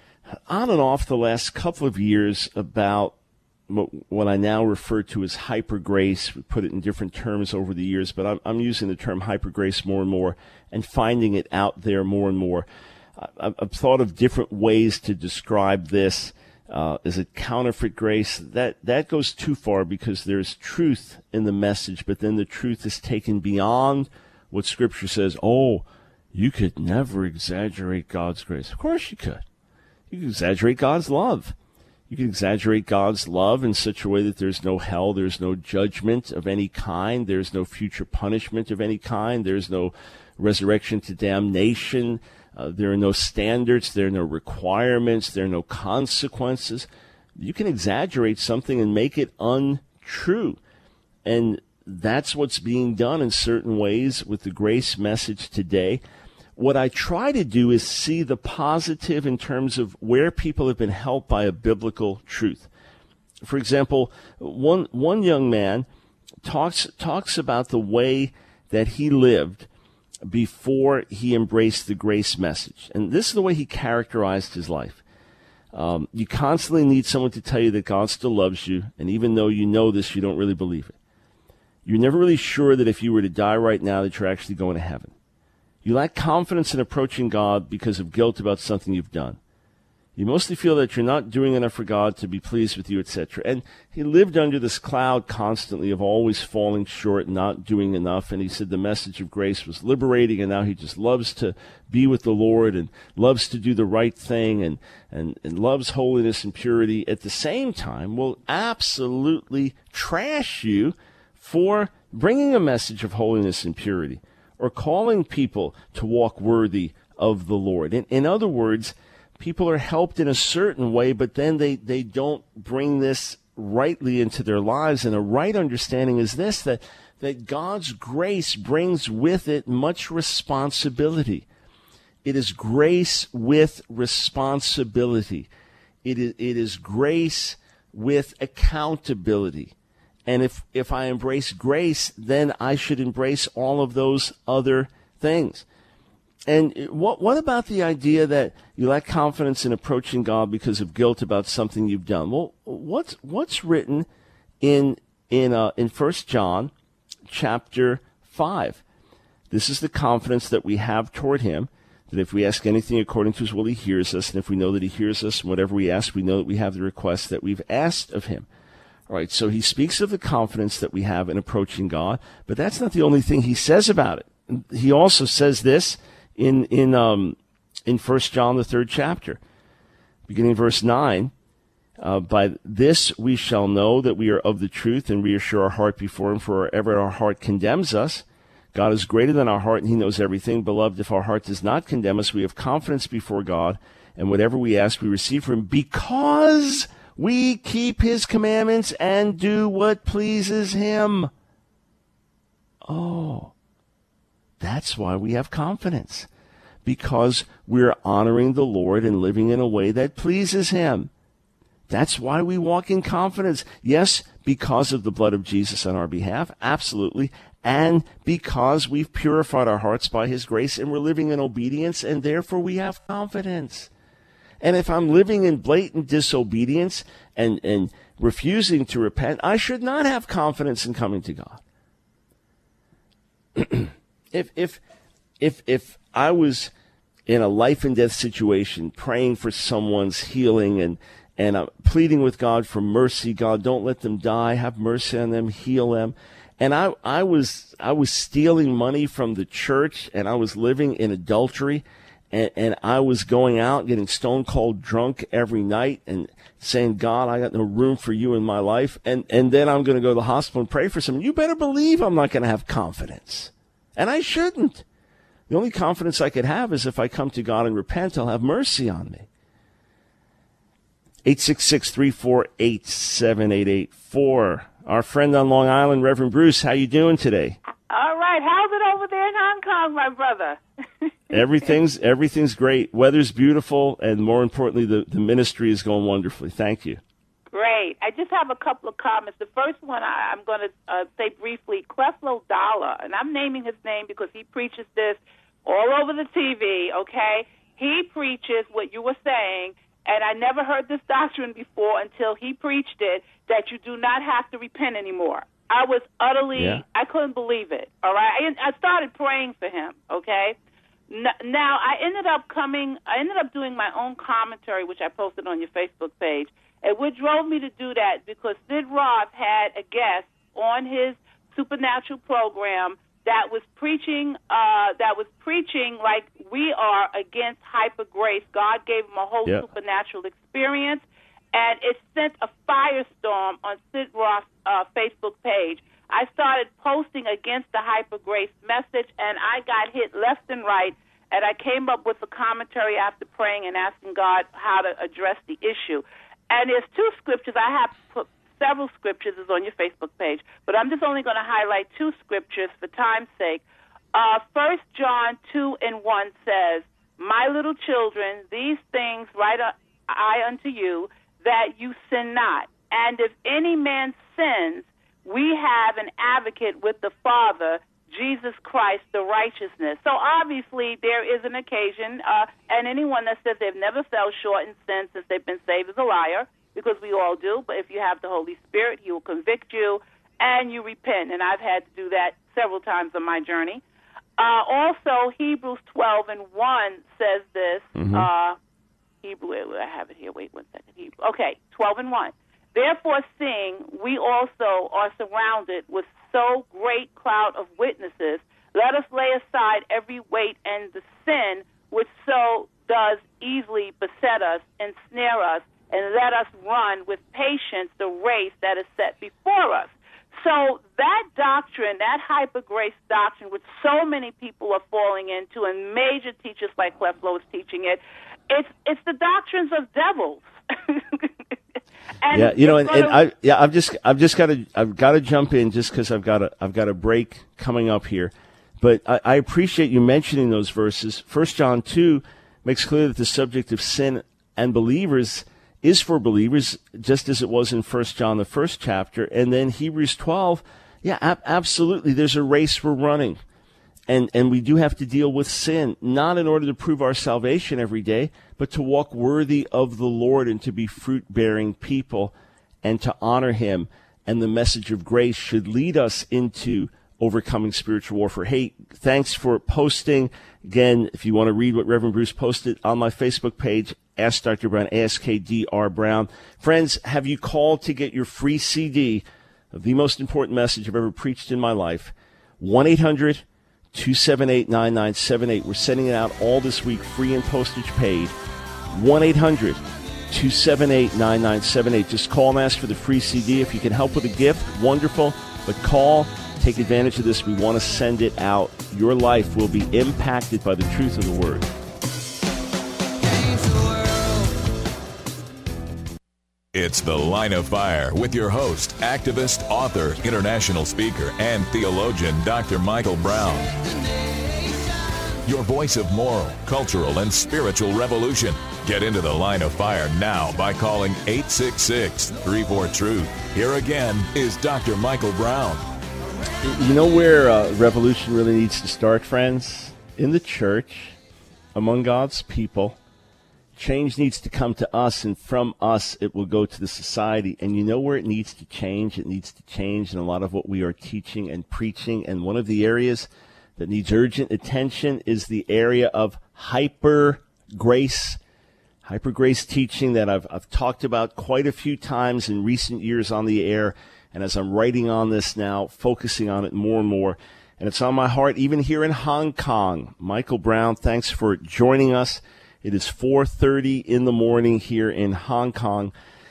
on and off the last couple of years about what I now refer to as hyper grace. We put it in different terms over the years, but I'm, I'm using the term hyper grace more and more and finding it out there more and more. I've, I've thought of different ways to describe this. Uh, is it counterfeit grace? That that goes too far because there's truth in the message, but then the truth is taken beyond what Scripture says. Oh, you could never exaggerate God's grace. Of course you could. You could exaggerate God's love. You can exaggerate God's love in such a way that there's no hell, there's no judgment of any kind, there's no future punishment of any kind, there's no resurrection to damnation, uh, there are no standards, there are no requirements, there are no consequences. You can exaggerate something and make it untrue. And that's what's being done in certain ways with the grace message today. What I try to do is see the positive in terms of where people have been helped by a biblical truth. For example, one one young man talks talks about the way that he lived before he embraced the grace message. And this is the way he characterized his life. Um, you constantly need someone to tell you that God still loves you, and even though you know this, you don't really believe it. You're never really sure that if you were to die right now that you're actually going to heaven. You lack confidence in approaching God because of guilt about something you've done. You mostly feel that you're not doing enough for God to be pleased with you, et cetera. And he lived under this cloud constantly of always falling short, not doing enough. And he said the message of grace was liberating, and now he just loves to be with the Lord and loves to do the right thing and, and, and loves holiness and purity. At the same time, will absolutely trash you for bringing a message of holiness and purity, or calling people to walk worthy of the Lord. In, in other words, people are helped in a certain way, but then they, they don't bring this rightly into their lives. And a right understanding is this, that, that God's grace brings with it much responsibility. It is grace with responsibility. It is, it is grace with accountability. And if, if I embrace grace, then I should embrace all of those other things. And what what about the idea that you lack confidence in approaching God because of guilt about something you've done? Well, what's what's written in in uh, in First John chapter five? This is the confidence that we have toward Him, that if we ask anything according to His will, He hears us, and if we know that He hears us, and whatever we ask, we know that we have the request that we've asked of Him. All right, so he speaks of the confidence that we have in approaching God, but that's not the only thing he says about it. He also says this in in um, in First John, the third chapter, beginning verse nine. Uh, By this we shall know that we are of the truth and reassure our heart before Him, for wherever our heart condemns us, God is greater than our heart, and He knows everything. Beloved, if our heart does not condemn us, we have confidence before God, and whatever we ask, we receive from Him, because we keep His commandments and do what pleases Him. Oh, that's why we have confidence. because we're honoring the Lord and living in a way that pleases him. That's why we walk in confidence. Yes, because of the blood of Jesus on our behalf, absolutely, and because we've purified our hearts by his grace and we're living in obedience, and therefore we have confidence. And if I'm living in blatant disobedience and, and refusing to repent, I should not have confidence in coming to God. if if if if I was in a life and death situation, praying for someone's healing and and I'm pleading with God for mercy, God, don't let them die, have mercy on them, heal them. And I I was I was stealing money from the church, and I was living in adultery, and, and I was going out getting stone cold drunk every night and saying, God, I got no room for you in my life. And, and then I'm going to go to the hospital and pray for someone. You better believe I'm not going to have confidence. And I shouldn't. The only confidence I could have is if I come to God and repent, he'll have mercy on me. eight six six, three four eight, seven eight eight four. Our friend on Long Island, Reverend Bruce, how you doing today? All right. How's it over there in Hong Kong, my brother? Everything's everything's great. Weather's beautiful, and more importantly, the, the ministry is going wonderfully. Thank you. Great. I just have a couple of comments. The first one I, I'm going to uh, say briefly, Creflo Dollar, and I'm naming his name because he preaches this all over the T V, okay? He preaches what you were saying, and I never heard this doctrine before until he preached it, that you do not have to repent anymore. I was utterly, yeah. I couldn't believe it, all right? I, I started praying for him, okay? Now, I ended up coming, I ended up doing my own commentary, which I posted on your Facebook page. And what drove me to do that, because Sid Roth had a guest on his Supernatural program that was preaching, uh, that was preaching like we are against hyper grace. God gave him a whole yep. supernatural experience, and it sent a firestorm on Sid Roth's uh, Facebook page. I started posting against the hyper grace message, and I got hit left and right, and I came up with a commentary after praying and asking God how to address the issue. And there's two scriptures. I have put several scriptures is on your Facebook page, but I'm just only going to highlight two scriptures for time's sake. Uh, First John two and one says, "My little children, these things write I unto you, that you sin not. And if any man sins, we have an advocate with the Father, Jesus Christ, the righteousness." So obviously there is an occasion, uh, and anyone that says they've never fell short in sin since they've been saved is a liar, because we all do. But if you have the Holy Spirit, he will convict you, and you repent. And I've had to do that several times on my journey. Uh, also, Hebrews twelve and one says this. Mm-hmm. Uh, Hebrew, I have it here. Wait one second. Hebrew. Okay, twelve and one. "Therefore, seeing we also are surrounded with so great cloud of witnesses, let us lay aside every weight and the sin which so does easily beset us and snare us, and let us run with patience the race that is set before us." So that doctrine, that hyper grace doctrine, which so many people are falling into, and major teachers like Creflo is teaching it, it's it's the doctrines of devils. And yeah, you know, and, and I yeah, I've just I've just got to I've got to jump in just because I've got a I've got a break coming up here, but I, I appreciate you mentioning those verses. First John two makes clear that the subject of sin and believers is for believers, just as it was in First John, the first chapter, and then Hebrews twelve. Yeah, ab- absolutely. There's a race we're running, and and we do have to deal with sin, not in order to prove our salvation every day, but to walk worthy of the Lord and to be fruit-bearing people and to honor him. And the message of grace should lead us into overcoming spiritual warfare. Hey, thanks for posting. Again, if you want to read what Reverend Bruce posted on my Facebook page, Ask Doctor Brown, A S K D R Brown. Friends, have you called to get your free C D of the most important message I've ever preached in my life? one eight hundred two seven eight nine nine seven eight. We're sending it out all this week, free and postage paid. one eight hundred two seven eight nine nine seven eight. Just call and ask for the free C D. If you can help with a gift, wonderful. But call, take advantage of this. We want to send it out. Your life will be impacted by the truth of the Word. It's The Line of Fire with your host, activist, author, international speaker, and theologian, Doctor Michael Brown. your voice of moral, cultural, and spiritual revolution. Get into the Line of Fire now by calling eight six six, three four, truth. Here again is Doctor Michael Brown. You know where uh, revolution really needs to start, friends? In the church, among God's people. Change needs to come to us, and from us it will go to the society. And you know where it needs to change? It needs to change in a lot of what we are teaching and preaching. And one of the areas that needs urgent attention is the area of hyper grace. Hyper grace teaching that I've, I've talked about quite a few times in recent years on the air. And as I'm writing on this now, focusing on it more and more. And it's on my heart even here in Hong Kong. Michael Brown, thanks for joining us. It is four thirty in the morning here in Hong Kong,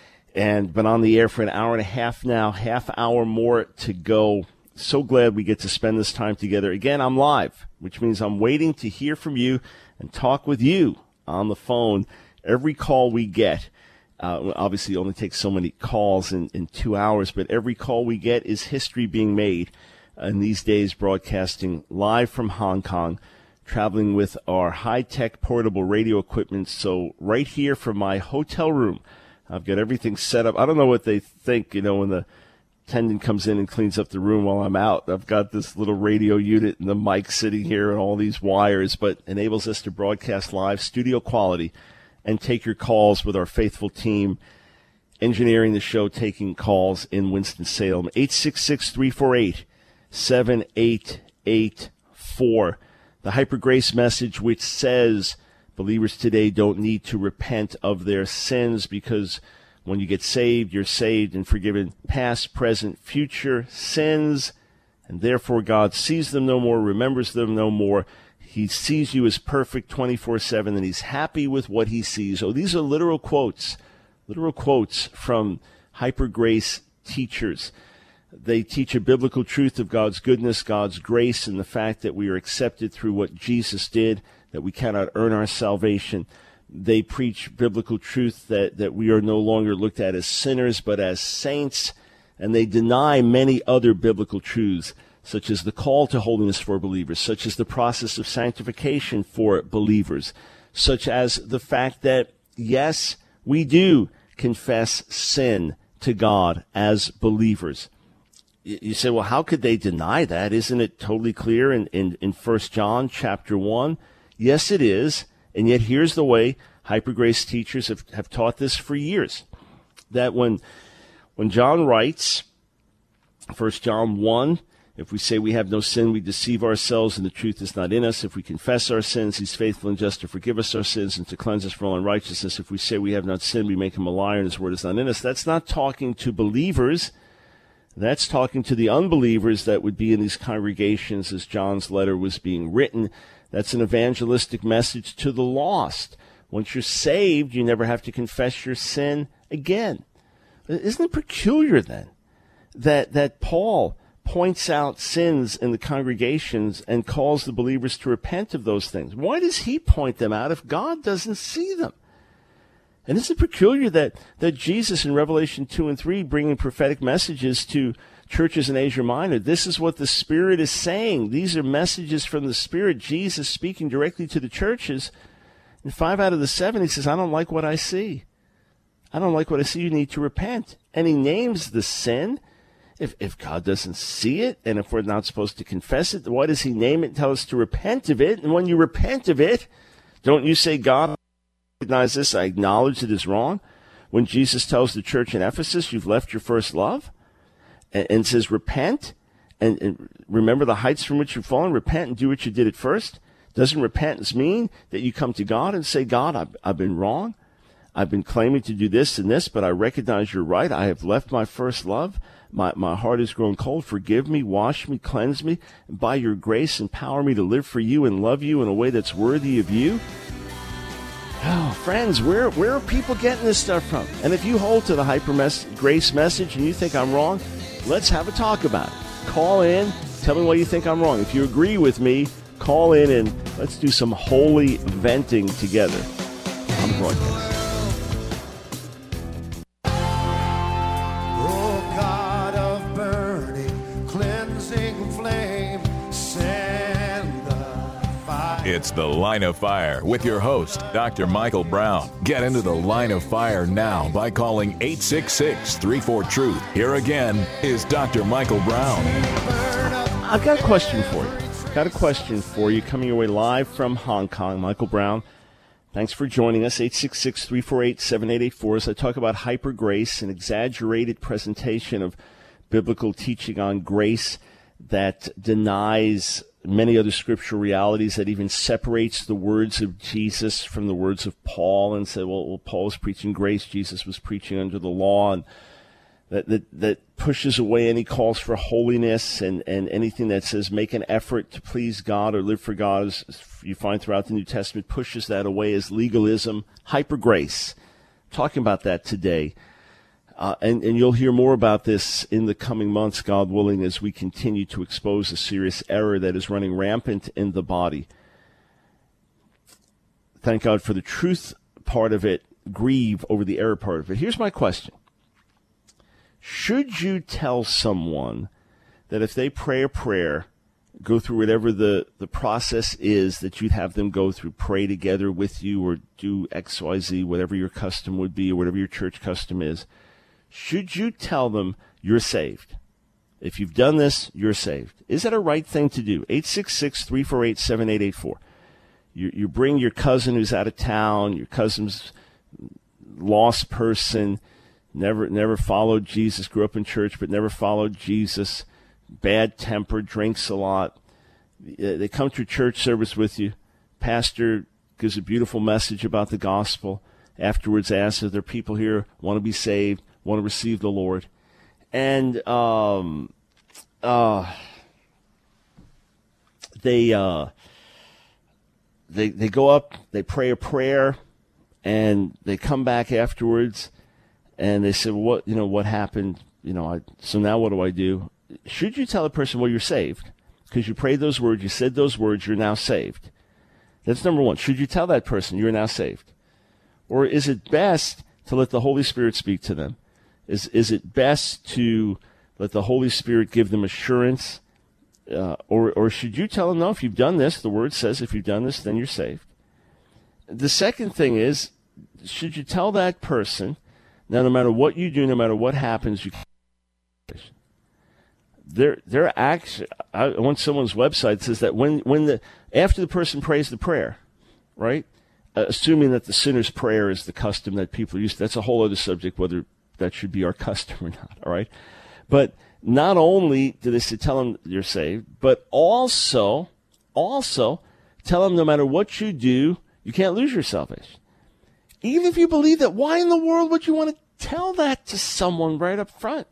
and been on the air for an hour and a half now, half hour more to go. So glad we get to spend this time together. Again, I'm live, which means I'm waiting to hear from you and talk with you on the phone. Every call we get, uh, obviously it only takes so many calls in, in two hours, but every call we get is history being made. In these days, broadcasting live from Hong Kong, traveling with our high-tech portable radio equipment. So right here from my hotel room, I've got everything set up. I don't know what they think, you know, when the attendant comes in and cleans up the room while I'm out. I've got this little radio unit and the mic sitting here and all these wires, but enables us to broadcast live, studio quality, and take your calls with our faithful team engineering the show, taking calls in Winston-Salem. eight six six, three four eight, seven eight eight four. The Hyper Grace message, which says believers today don't need to repent of their sins because when you get saved, you're saved and forgiven past, present, future sins, and therefore God sees them no more, remembers them no more. He sees you as perfect twenty-four seven, and he's happy with what he sees. Oh, these are literal quotes, literal quotes from Hyper Grace teachers. They teach a biblical truth of God's goodness, God's grace, and the fact that we are accepted through what Jesus did, that we cannot earn our salvation. They preach biblical truth that, that we are no longer looked at as sinners, but as saints. And they deny many other biblical truths, such as the call to holiness for believers, such as the process of sanctification for believers, such as the fact that, yes, we do confess sin to God as believers. You say, well, how could they deny that? Isn't it totally clear in, in, in First John chapter one? Yes, it is. And yet here's the way Hyper Grace teachers have, have taught this for years. That when when John writes, First John one, if we say we have no sin, we deceive ourselves and the truth is not in us. If we confess our sins, he's faithful and just to forgive us our sins and to cleanse us from all unrighteousness. If we say we have not sinned, we make him a liar and his word is not in us. That's not talking to believers. That's talking to the unbelievers that would be in these congregations as John's letter was being written. That's an evangelistic message to the lost. Once you're saved, you never have to confess your sin again. Isn't it peculiar then that, that Paul points out sins in the congregations and calls the believers to repent of those things? Why does he point them out if God doesn't see them? And isn't it peculiar that, that Jesus in Revelation two and three bringing prophetic messages to churches in Asia Minor, this is what the Spirit is saying. These are messages from the Spirit, Jesus speaking directly to the churches. And five out of the seven, he says, I don't like what I see. I don't like what I see. You need to repent. And he names the sin. If, if God doesn't see it, and if we're not supposed to confess it, why does he name it and tell us to repent of it? And when you repent of it, don't you say, God, I recognize this, I acknowledge it is wrong? When Jesus tells the church in Ephesus, you've left your first love, and, and says, repent, and, and remember the heights from which you've fallen, repent and do what you did at first. Doesn't repentance mean that you come to God and say, God, I've, I've been wrong. I've been claiming to do this and this, but I recognize you're right. I have left my first love. My, my heart has grown cold. Forgive me, wash me, cleanse me, and by your grace empower me to live for you and love you in a way that's worthy of you. Oh, friends, where where are people getting this stuff from? And if you hold to the Hyper mes- Grace message and you think I'm wrong, let's have a talk about it. Call in, tell me why you think I'm wrong. If you agree with me, call in and let's do some holy venting together on the broadcast. It's The Line of Fire with your host, Doctor Michael Brown. Get into the Line of Fire now by calling eight six six, three four, truth. Here again is Doctor Michael Brown. I've got a question for you. Got a question for you coming your way live from Hong Kong. Michael Brown, thanks for joining us. eight six six, three four eight, seven eight eight four as I talk about hyper grace, an exaggerated presentation of biblical teaching on grace that denies many other scriptural realities, that even separates the words of Jesus from the words of Paul and said, well, well Paul was preaching grace, Jesus was preaching under the law, and that, that, that pushes away any calls for holiness and, and anything that says make an effort to please God or live for God, as you find throughout the New Testament, pushes that away as legalism, hyper grace. Talking about that today. Uh, and, and you'll hear more about this in the coming months, God willing, as we continue to expose a serious error that is running rampant in the body. Thank God for the truth part of it, grieve over the error part of it. Here's my question. Should you tell someone that if they pray a prayer, go through whatever the, the process is that you'd have them go through, pray together with you or do X, Y, Z, whatever your custom would be or whatever your church custom is, should you tell them you're saved? If you've done this, you're saved. Is that a right thing to do? eight six six, three four eight, seven eight eight four. You, you bring your cousin who's out of town, your cousin's lost person, never never followed Jesus, grew up in church but never followed Jesus, bad temper, drinks a lot. They come to church service with you. Pastor gives a beautiful message about the gospel. Afterwards asks if there are people here who want to be saved, want to receive the Lord. And um, uh, they, uh, they they go up, they pray a prayer, and they come back afterwards, and they say, well, what, you know, what happened? You know, I, so now what do I do? Should you tell a person, well, you're saved? Because you prayed those words, you said those words, you're now saved. That's number one. Should you tell that person you're now saved? Or is it best to let the Holy Spirit speak to them? Is is it best to let the Holy Spirit give them assurance? Uh, or, or should you tell them, no, if you've done this, the Word says if you've done this, then you're saved. The second thing is, should you tell that person, now no matter what you do, no matter what happens, you They're, they're actually, I, on someone's website says that when, when the, after the person prays the prayer, right, uh, assuming that the sinner's prayer is the custom that people use, that's a whole other subject, whether that should be our custom or not, all right? But not only do they say tell them you're saved, but also, also tell them no matter what you do, you can't lose your salvation. Even if you believe that, why in the world would you want to tell that to someone right up front?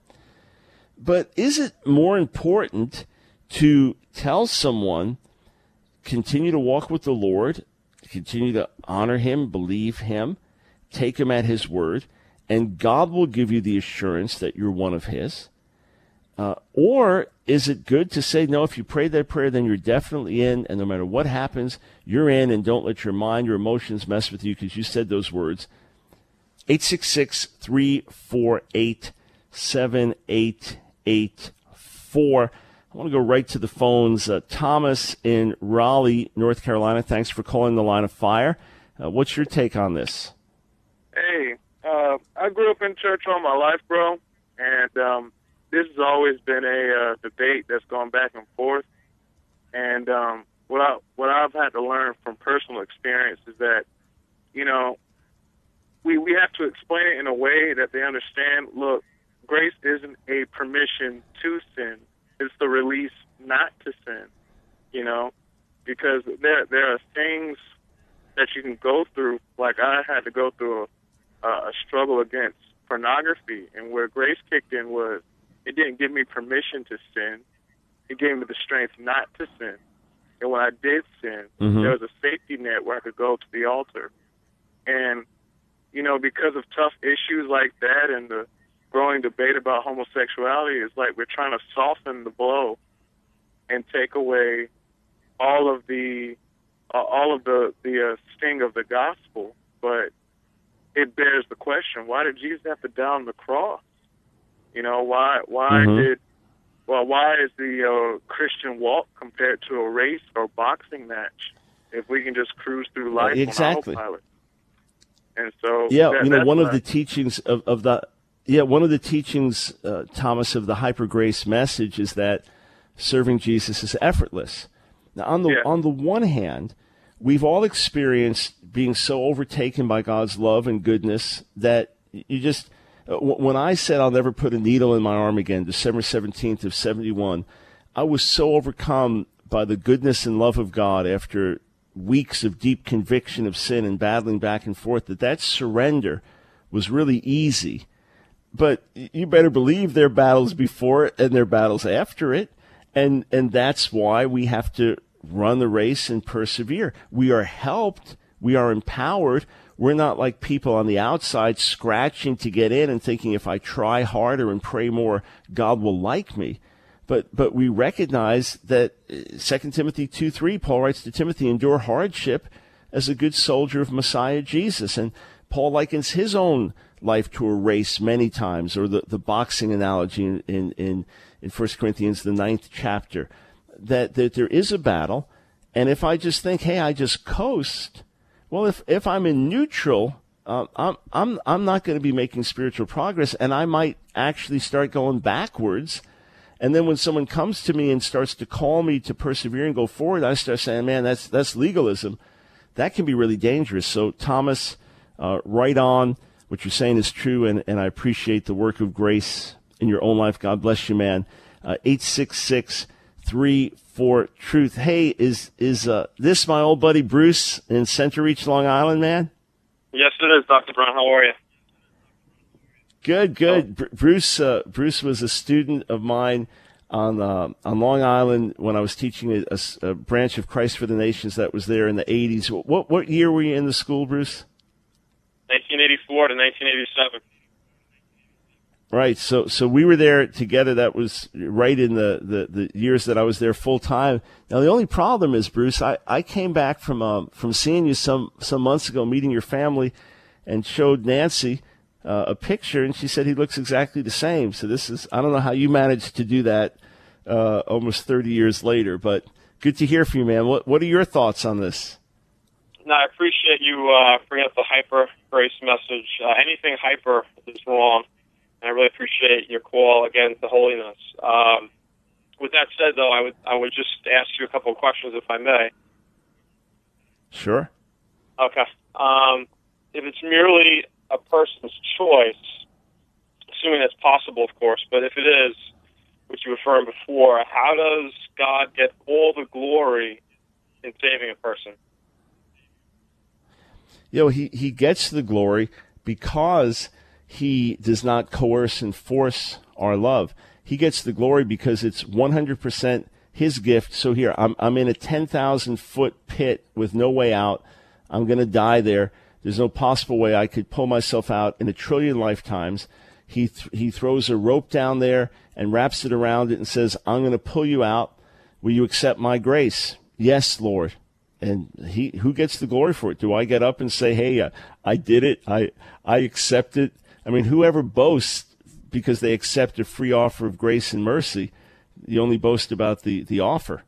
But is it more important to tell someone, continue to walk with the Lord, continue to honor Him, believe Him, take Him at His word, and God will give you the assurance that you're one of His? Uh, or is it good to say, no, if you prayed that prayer, then you're definitely in, and no matter what happens, you're in, and don't let your mind, your emotions mess with you because you said those words? eight six six, three four eight, seven eight eight four. I want to go right to the phones. Uh, Thomas in Raleigh, North Carolina, thanks for calling the Line of Fire. Uh, what's your take on this? Hey, uh, I grew up in church all my life, bro, and um, this has always been a uh, debate that's gone back and forth. And um, what, I, what I've had to learn from personal experience is that, you know, we, we have to explain it in a way that they understand, look, grace isn't a permission to sin. It's the release not to sin, you know, because there there are things that you can go through. Like I had to go through a, a struggle against pornography, and where grace kicked in was it didn't give me permission to sin. It gave me the strength not to sin. And when I did sin, mm-hmm. there was a safety net where I could go to the altar. And, you know, because of tough issues like that and the growing debate about homosexuality, is like we're trying to soften the blow and take away all of the uh, all of the the uh, sting of the gospel. But it bears the question: why did Jesus have to die on the cross? You know, why why mm-hmm. did well why is the uh, Christian walk compared to a race or boxing match? if we can just cruise through life exactly. on autopilot. And so, yeah, that, you know, one of I, the teachings of, of the yeah, one of the teachings, uh, Thomas, of the Hyper Grace message is that serving Jesus is effortless. Now, on the yeah. on the one hand, we've all experienced being so overtaken by God's love and goodness that you just. When I said I'll never put a needle in my arm again, December seventeenth of seventy-one, I was so overcome by the goodness and love of God after weeks of deep conviction of sin and battling back and forth that that surrender was really easy. But you better believe there are battles before it and there are battles after it. And, and that's why we have to run the race and persevere. We are helped. We are empowered. We're not like people on the outside scratching to get in and thinking if I try harder and pray more, God will like me. But but we recognize that Second Timothy two three, Paul writes to Timothy, endure hardship as a good soldier of Messiah Jesus. And Paul likens his own life to a race many times, or the, the boxing analogy in, in, in, in First Corinthians, the ninth chapter, that, that there is a battle. And if I just think, hey, I just coast, well, if, if I'm in neutral, uh, I'm, I'm, I'm not going to be making spiritual progress, and I might actually start going backwards. And then when someone comes to me and starts to call me to persevere and go forward, I start saying, man, that's, that's legalism. That can be really dangerous. So, Thomas, uh, right on. What you're saying is true, and, and I appreciate the work of grace in your own life. God bless you, man. Uh, eight six six, three four, truth. Hey, is is uh, this my old buddy Bruce in Center Reach, Long Island, man? Yes, it is, Doctor Brown. How are you? Good, good. Br- Bruce uh, Bruce was a student of mine on uh, on Long Island when I was teaching a, a, a branch of Christ for the Nations that was there in the eighties. What what year were you in the school, Bruce? nineteen eighty-four to nineteen eighty-seven. Right. So so we were there together. That was right in the, the, the years that I was there full time. Now, the only problem is, Bruce, I, I came back from uh, from seeing you some, some months ago, meeting your family, and showed Nancy uh, a picture, and she said he looks exactly the same. So this is, I don't know how you managed to do that uh, almost thirty years later, but good to hear from you, man. What What are your thoughts on this? No, I appreciate you uh, bringing up the hyper grace message. Uh, anything hyper is wrong, and I really appreciate your call again to holiness. Um, with that said, though, I would I would just ask you a couple of questions, if I may. Sure. Okay. Um, if it's merely a person's choice, assuming that's possible, of course, but if it is, which you affirmed before, how does God get all the glory in saving a person? You know, he, he gets the glory because he does not coerce and force our love. He gets the glory because it's one hundred percent his gift. So here, I'm I'm in a ten thousand foot pit with no way out. I'm going to die there. There's no possible way I could pull myself out in a trillion lifetimes. He th- he throws a rope down there and wraps it around it and says, I'm going to pull you out. Will you accept my grace? Yes, Lord. And he, who gets the glory for it? Do I get up and say, hey, uh, I did it. I, I accept it. I mean, whoever boasts because they accept a free offer of grace and mercy, you only boast about the, the offer.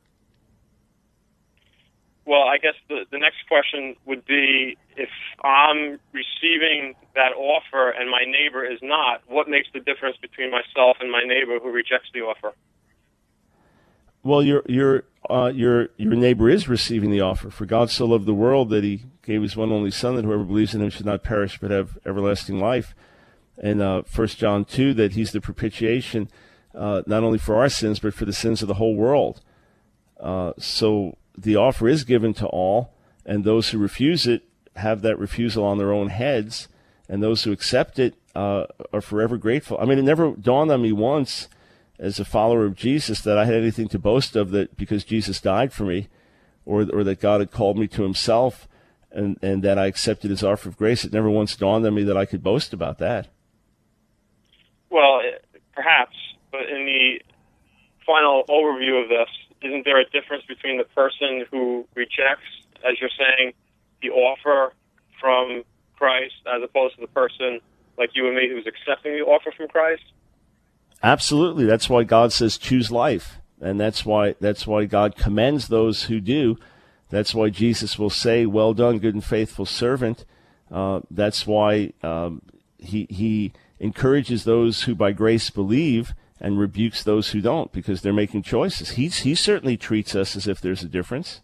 Well, I guess the, the next question would be, if I'm receiving that offer and my neighbor is not, what makes the difference between myself and my neighbor who rejects the offer? Well, your your uh, your your neighbor is receiving the offer. For God so loved the world that he gave his one only Son, that whoever believes in him should not perish but have everlasting life. And uh, First John two, that he's the propitiation uh, not only for our sins but for the sins of the whole world. Uh, so the offer is given to all, and those who refuse it have that refusal on their own heads, and those who accept it uh, are forever grateful. I mean, it never dawned on me once as a follower of Jesus that I had anything to boast of, that because Jesus died for me, or or that God had called me to himself, and, and that I accepted his offer of grace. It never once dawned on me that I could boast about that. Well, perhaps, but in the final overview of this, isn't there a difference between the person who rejects, as you're saying, the offer from Christ, as opposed to the person like you and me who's accepting the offer from Christ? Absolutely. That's why God says choose life, and that's why that's why God commends those who do. That's why Jesus will say, well done, good and faithful servant. Uh, that's why um, he, he encourages those who by grace believe and rebukes those who don't, because they're making choices. He's, he certainly treats us as if there's a difference.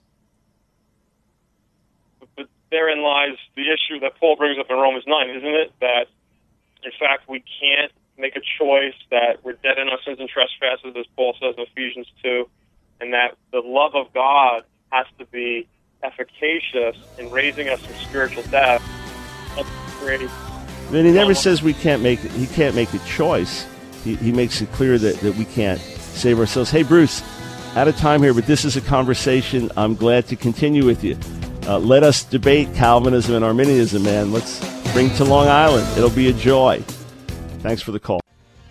But therein lies the issue that Paul brings up in Romans nine, isn't it? That, in fact, we can't make a choice, that we're dead in our sins and trespasses, as Paul says in Ephesians two, and that the love of God has to be efficacious in raising us from spiritual death. Then he never says we can't make he can't make a choice. He, he makes it clear that, that we can't save ourselves. Hey, Bruce, out of time here, but this is a conversation I'm glad to continue with you. Uh, let us debate Calvinism and Arminianism, man. Let's bring to Long Island. It'll be a joy. Thanks for the call.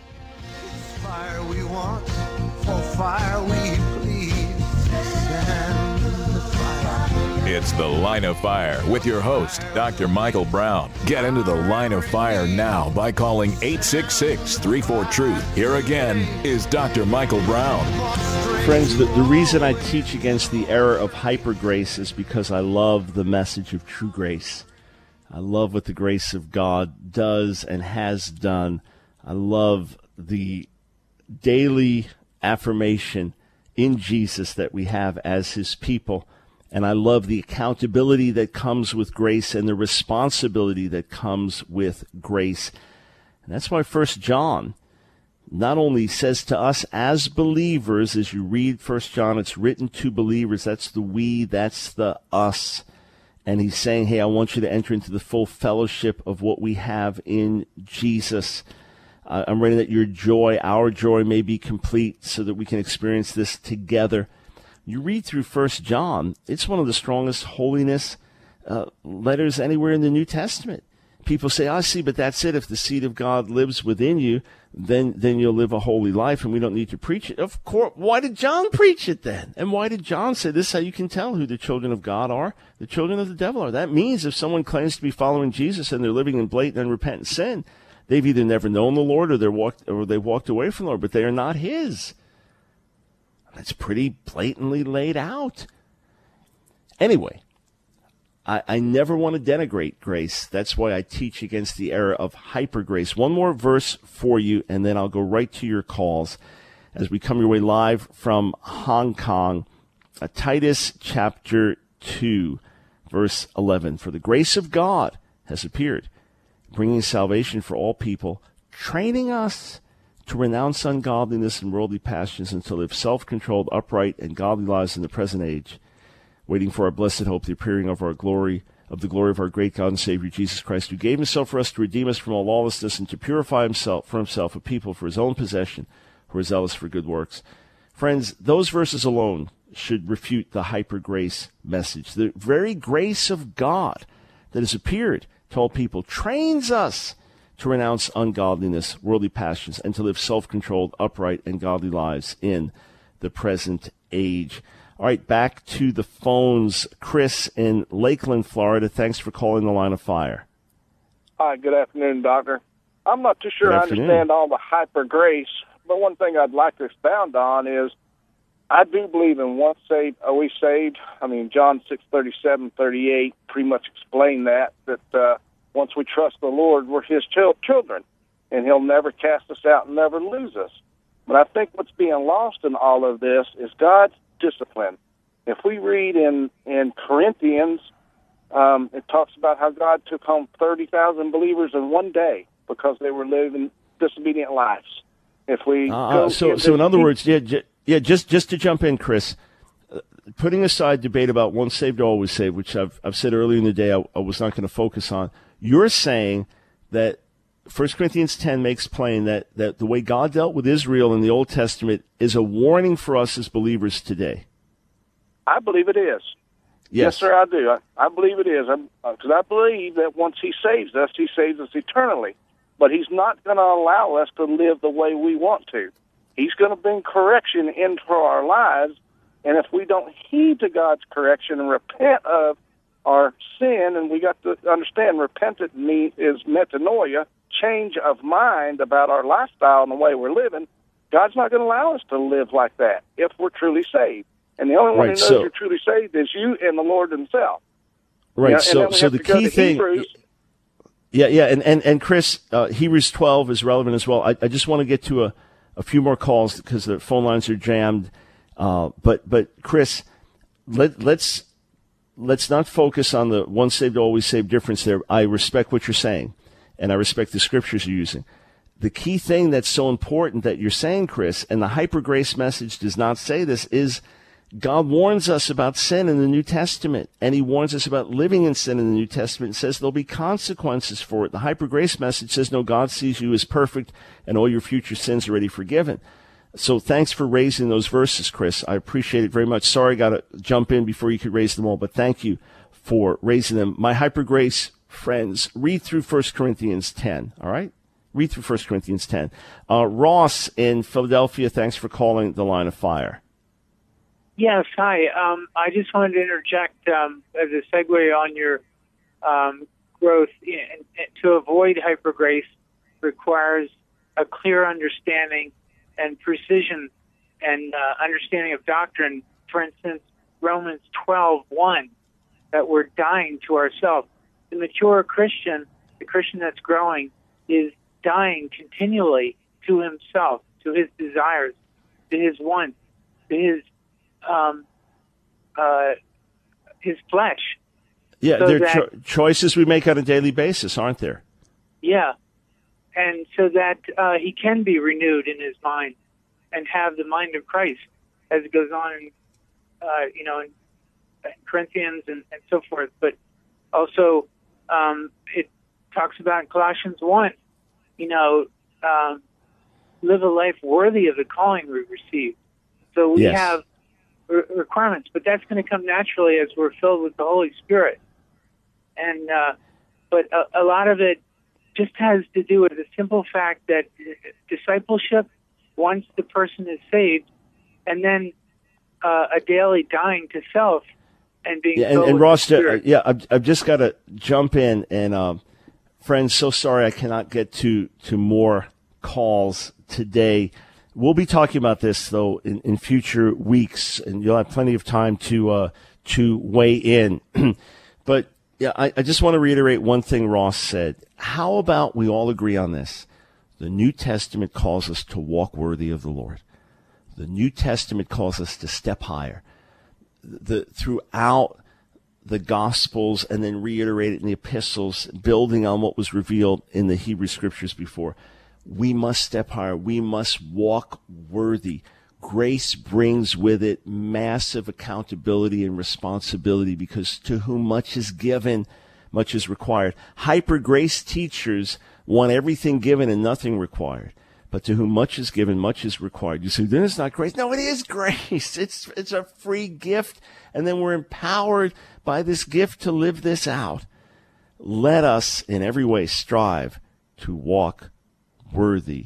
It's fire we want, for fire we plead. Stand the fire. It's The Line of Fire with your host, Doctor Michael Brown. Get into the Line of Fire now by calling eight six six, three four, truth. Here again is Doctor Michael Brown. Friends, the, the reason I teach against the error of hyper grace is because I love the message of true grace. I love what the grace of God does and has done. I love the daily affirmation in Jesus that we have as his people. And I love the accountability that comes with grace and the responsibility that comes with grace. And that's why First John not only says to us as believers, as you read First John, it's written to believers. That's the we, that's the us. And he's saying, hey, I want you to enter into the full fellowship of what we have in Jesus. Uh, I'm ready that your joy, our joy, may be complete so that we can experience this together. You read through First John, it's one of the strongest holiness uh, letters anywhere in the New Testament. People say, I see, but that's it. If the seed of God lives within you, then then you'll live a holy life, and we don't need to preach it. Of course, why did John preach it then? And why did John say this is how you can tell who the children of God are, the children of the devil are? That means if someone claims to be following Jesus and they're living in blatant and repentant sin, they've either never known the Lord or they're walked or they've walked away from the Lord, but they are not his. That's pretty blatantly laid out. Anyway, I, I never want to denigrate grace. That's why I teach against the error of hyper grace. One more verse for you, and then I'll go right to your calls as we come your way live from Hong Kong. Uh, Titus chapter two, verse eleven. For the grace of God has appeared, bringing salvation for all people, training us to renounce ungodliness and worldly passions and to live self-controlled, upright, and godly lives in the present age, waiting for our blessed hope, the appearing of our glory, of the glory of our great God and Savior, Jesus Christ, who gave himself for us to redeem us from all lawlessness and to purify himself for himself a people for his own possession, who are zealous for good works. Friends, those verses alone should refute the hyper grace message. The very grace of God that has appeared to all people trains us to renounce ungodliness, worldly passions, and to live self-controlled, upright, and godly lives in the present age. All right, back to the phones. Chris in Lakeland, Florida. Thanks for calling the Line of Fire. Hi, good afternoon, Doctor. I'm not too sure I understand all the hyper grace, but one thing I'd like to expound on is I do believe in once saved, always saved. I mean, John six thirty-seven, thirty-eight pretty much explain that, that uh, once we trust the Lord, we're his ch- children, and he'll never cast us out and never lose us. But I think what's being lost in all of this is God's discipline. If we read in, in Corinthians, um, it talks about how God took home thirty thousand believers in one day because they were living disobedient lives. If we uh, go so, so in other words, yeah, j- yeah, just just to jump in, Chris, uh, putting aside debate about once saved, always saved, which I've I've said earlier in the day I, I was not going to focus on. You're saying that First Corinthians ten makes plain that, that the way God dealt with Israel in the Old Testament is a warning for us as believers today. I believe it is. Yes, yes sir, I do. I, I believe it is. Because I, I believe that once he saves us, he saves us eternally. But he's not going to allow us to live the way we want to. He's going to bring correction into our lives, and if we don't heed to God's correction and repent of our sin, and we got to understand repentant means is metanoia, change of mind about our lifestyle and the way we're living, God's not going to allow us to live like that if we're truly saved. And the only one right, who knows so, you're truly saved is you and the Lord himself. Right, You know, so so the key thing... Hebrews. Yeah, yeah, and, and, and Chris, uh, Hebrews twelve is relevant as well. I, I just want to get to a, a few more calls because the phone lines are jammed. Uh, but, but Chris, let, let's... Let's not focus on the once saved, always saved difference there. I respect what you're saying, and I respect the scriptures you're using. The key thing that's so important that you're saying, Chris, and the hyper grace message does not say this, is God warns us about sin in the New Testament, and he warns us about living in sin in the New Testament and says there'll be consequences for it. The hyper grace message says, no, God sees you as perfect, and all your future sins are already forgiven. So thanks for raising those verses, Chris. I appreciate it very much. Sorry I got to jump in before you could raise them all, but thank you for raising them. My hyper grace friends, read through First Corinthians ten, all right? Read through First Corinthians ten. Uh, Ross in Philadelphia, thanks for calling the Line of Fire. Yes, hi. Um, I just wanted to interject um, as a segue on your um, growth. In, in, to avoid hyper grace requires a clear understanding and precision and uh, understanding of doctrine. For instance, Romans twelve one, that we're dying to ourselves. The mature Christian, the Christian that's growing, is dying continually to himself, to his desires, to his wants, to his um, uh, his flesh. Yeah, so there are that, cho- choices we make on a daily basis, aren't there? Yeah. And so that uh, he can be renewed in his mind and have the mind of Christ, as it goes on in, uh, you know, in, in Corinthians and, and so forth. But also, um, it talks about in Colossians one, you know, um, live a life worthy of the calling we received. So we yes. have re- requirements, but that's going to come naturally as we're filled with the Holy Spirit. And uh, but a, a lot of it just has to do with the simple fact that discipleship, once the person is saved, and then uh, a daily dying to self and being yeah, filled and, and with Ross, the Spirit. yeah, I've, I've just got to jump in and, um, friends, so sorry I cannot get to, to more calls today. We'll be talking about this though in, in future weeks, and you'll have plenty of time to uh, to weigh in. But yeah, I, I just want to reiterate one thing Ross said. How about we all agree on this? The New Testament calls us to walk worthy of the Lord. The New Testament calls us to step higher. The throughout the Gospels, and then reiterate it in the epistles, building on what was revealed in the Hebrew Scriptures before. We must step higher. We must walk worthy. Grace brings with it massive accountability and responsibility, because to whom much is given, much is required. Hyper grace teachers want everything given and nothing required. But to whom much is given, much is required. You say, then it's not grace. No, it is grace. It's it's a free gift, and then we're empowered by this gift to live this out. Let us in every way strive to walk worthy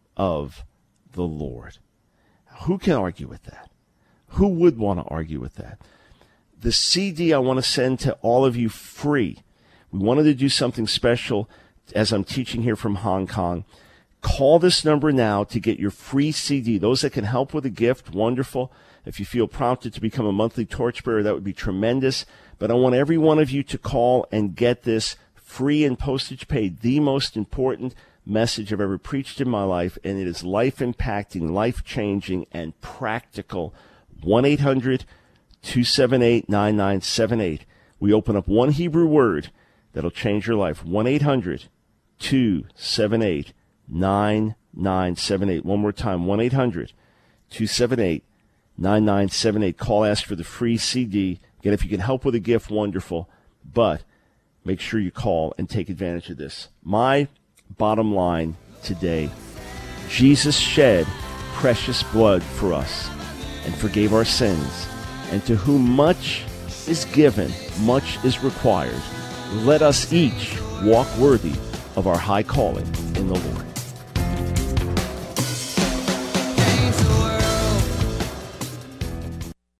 of the Lord. Who can argue with that? Who would want to argue with that? The C D I want to send to all of you free. We wanted to do something special as I'm teaching here from Hong Kong. Call this number now to get your free C D. Those that can help with a gift, wonderful. If you feel prompted to become a monthly torchbearer, that would be tremendous. But I want every one of you to call and get this free and postage paid, the most important message I've ever preached in my life, and it is life-impacting, life-changing, and practical. one eight hundred two seven eight nine nine seven eight. We open up one Hebrew word that'll change your life. one eight hundred two seven eight nine nine seven eight. One more time, one eight hundred two seven eight nine nine seven eight. Call, ask for the free C D. Again, if you can help with a gift, wonderful. But make sure you call and take advantage of this. My bottom line today, Jesus shed precious blood for us and forgave our sins. And to whom much is given, much is required. Let us each walk worthy of our high calling in the Lord.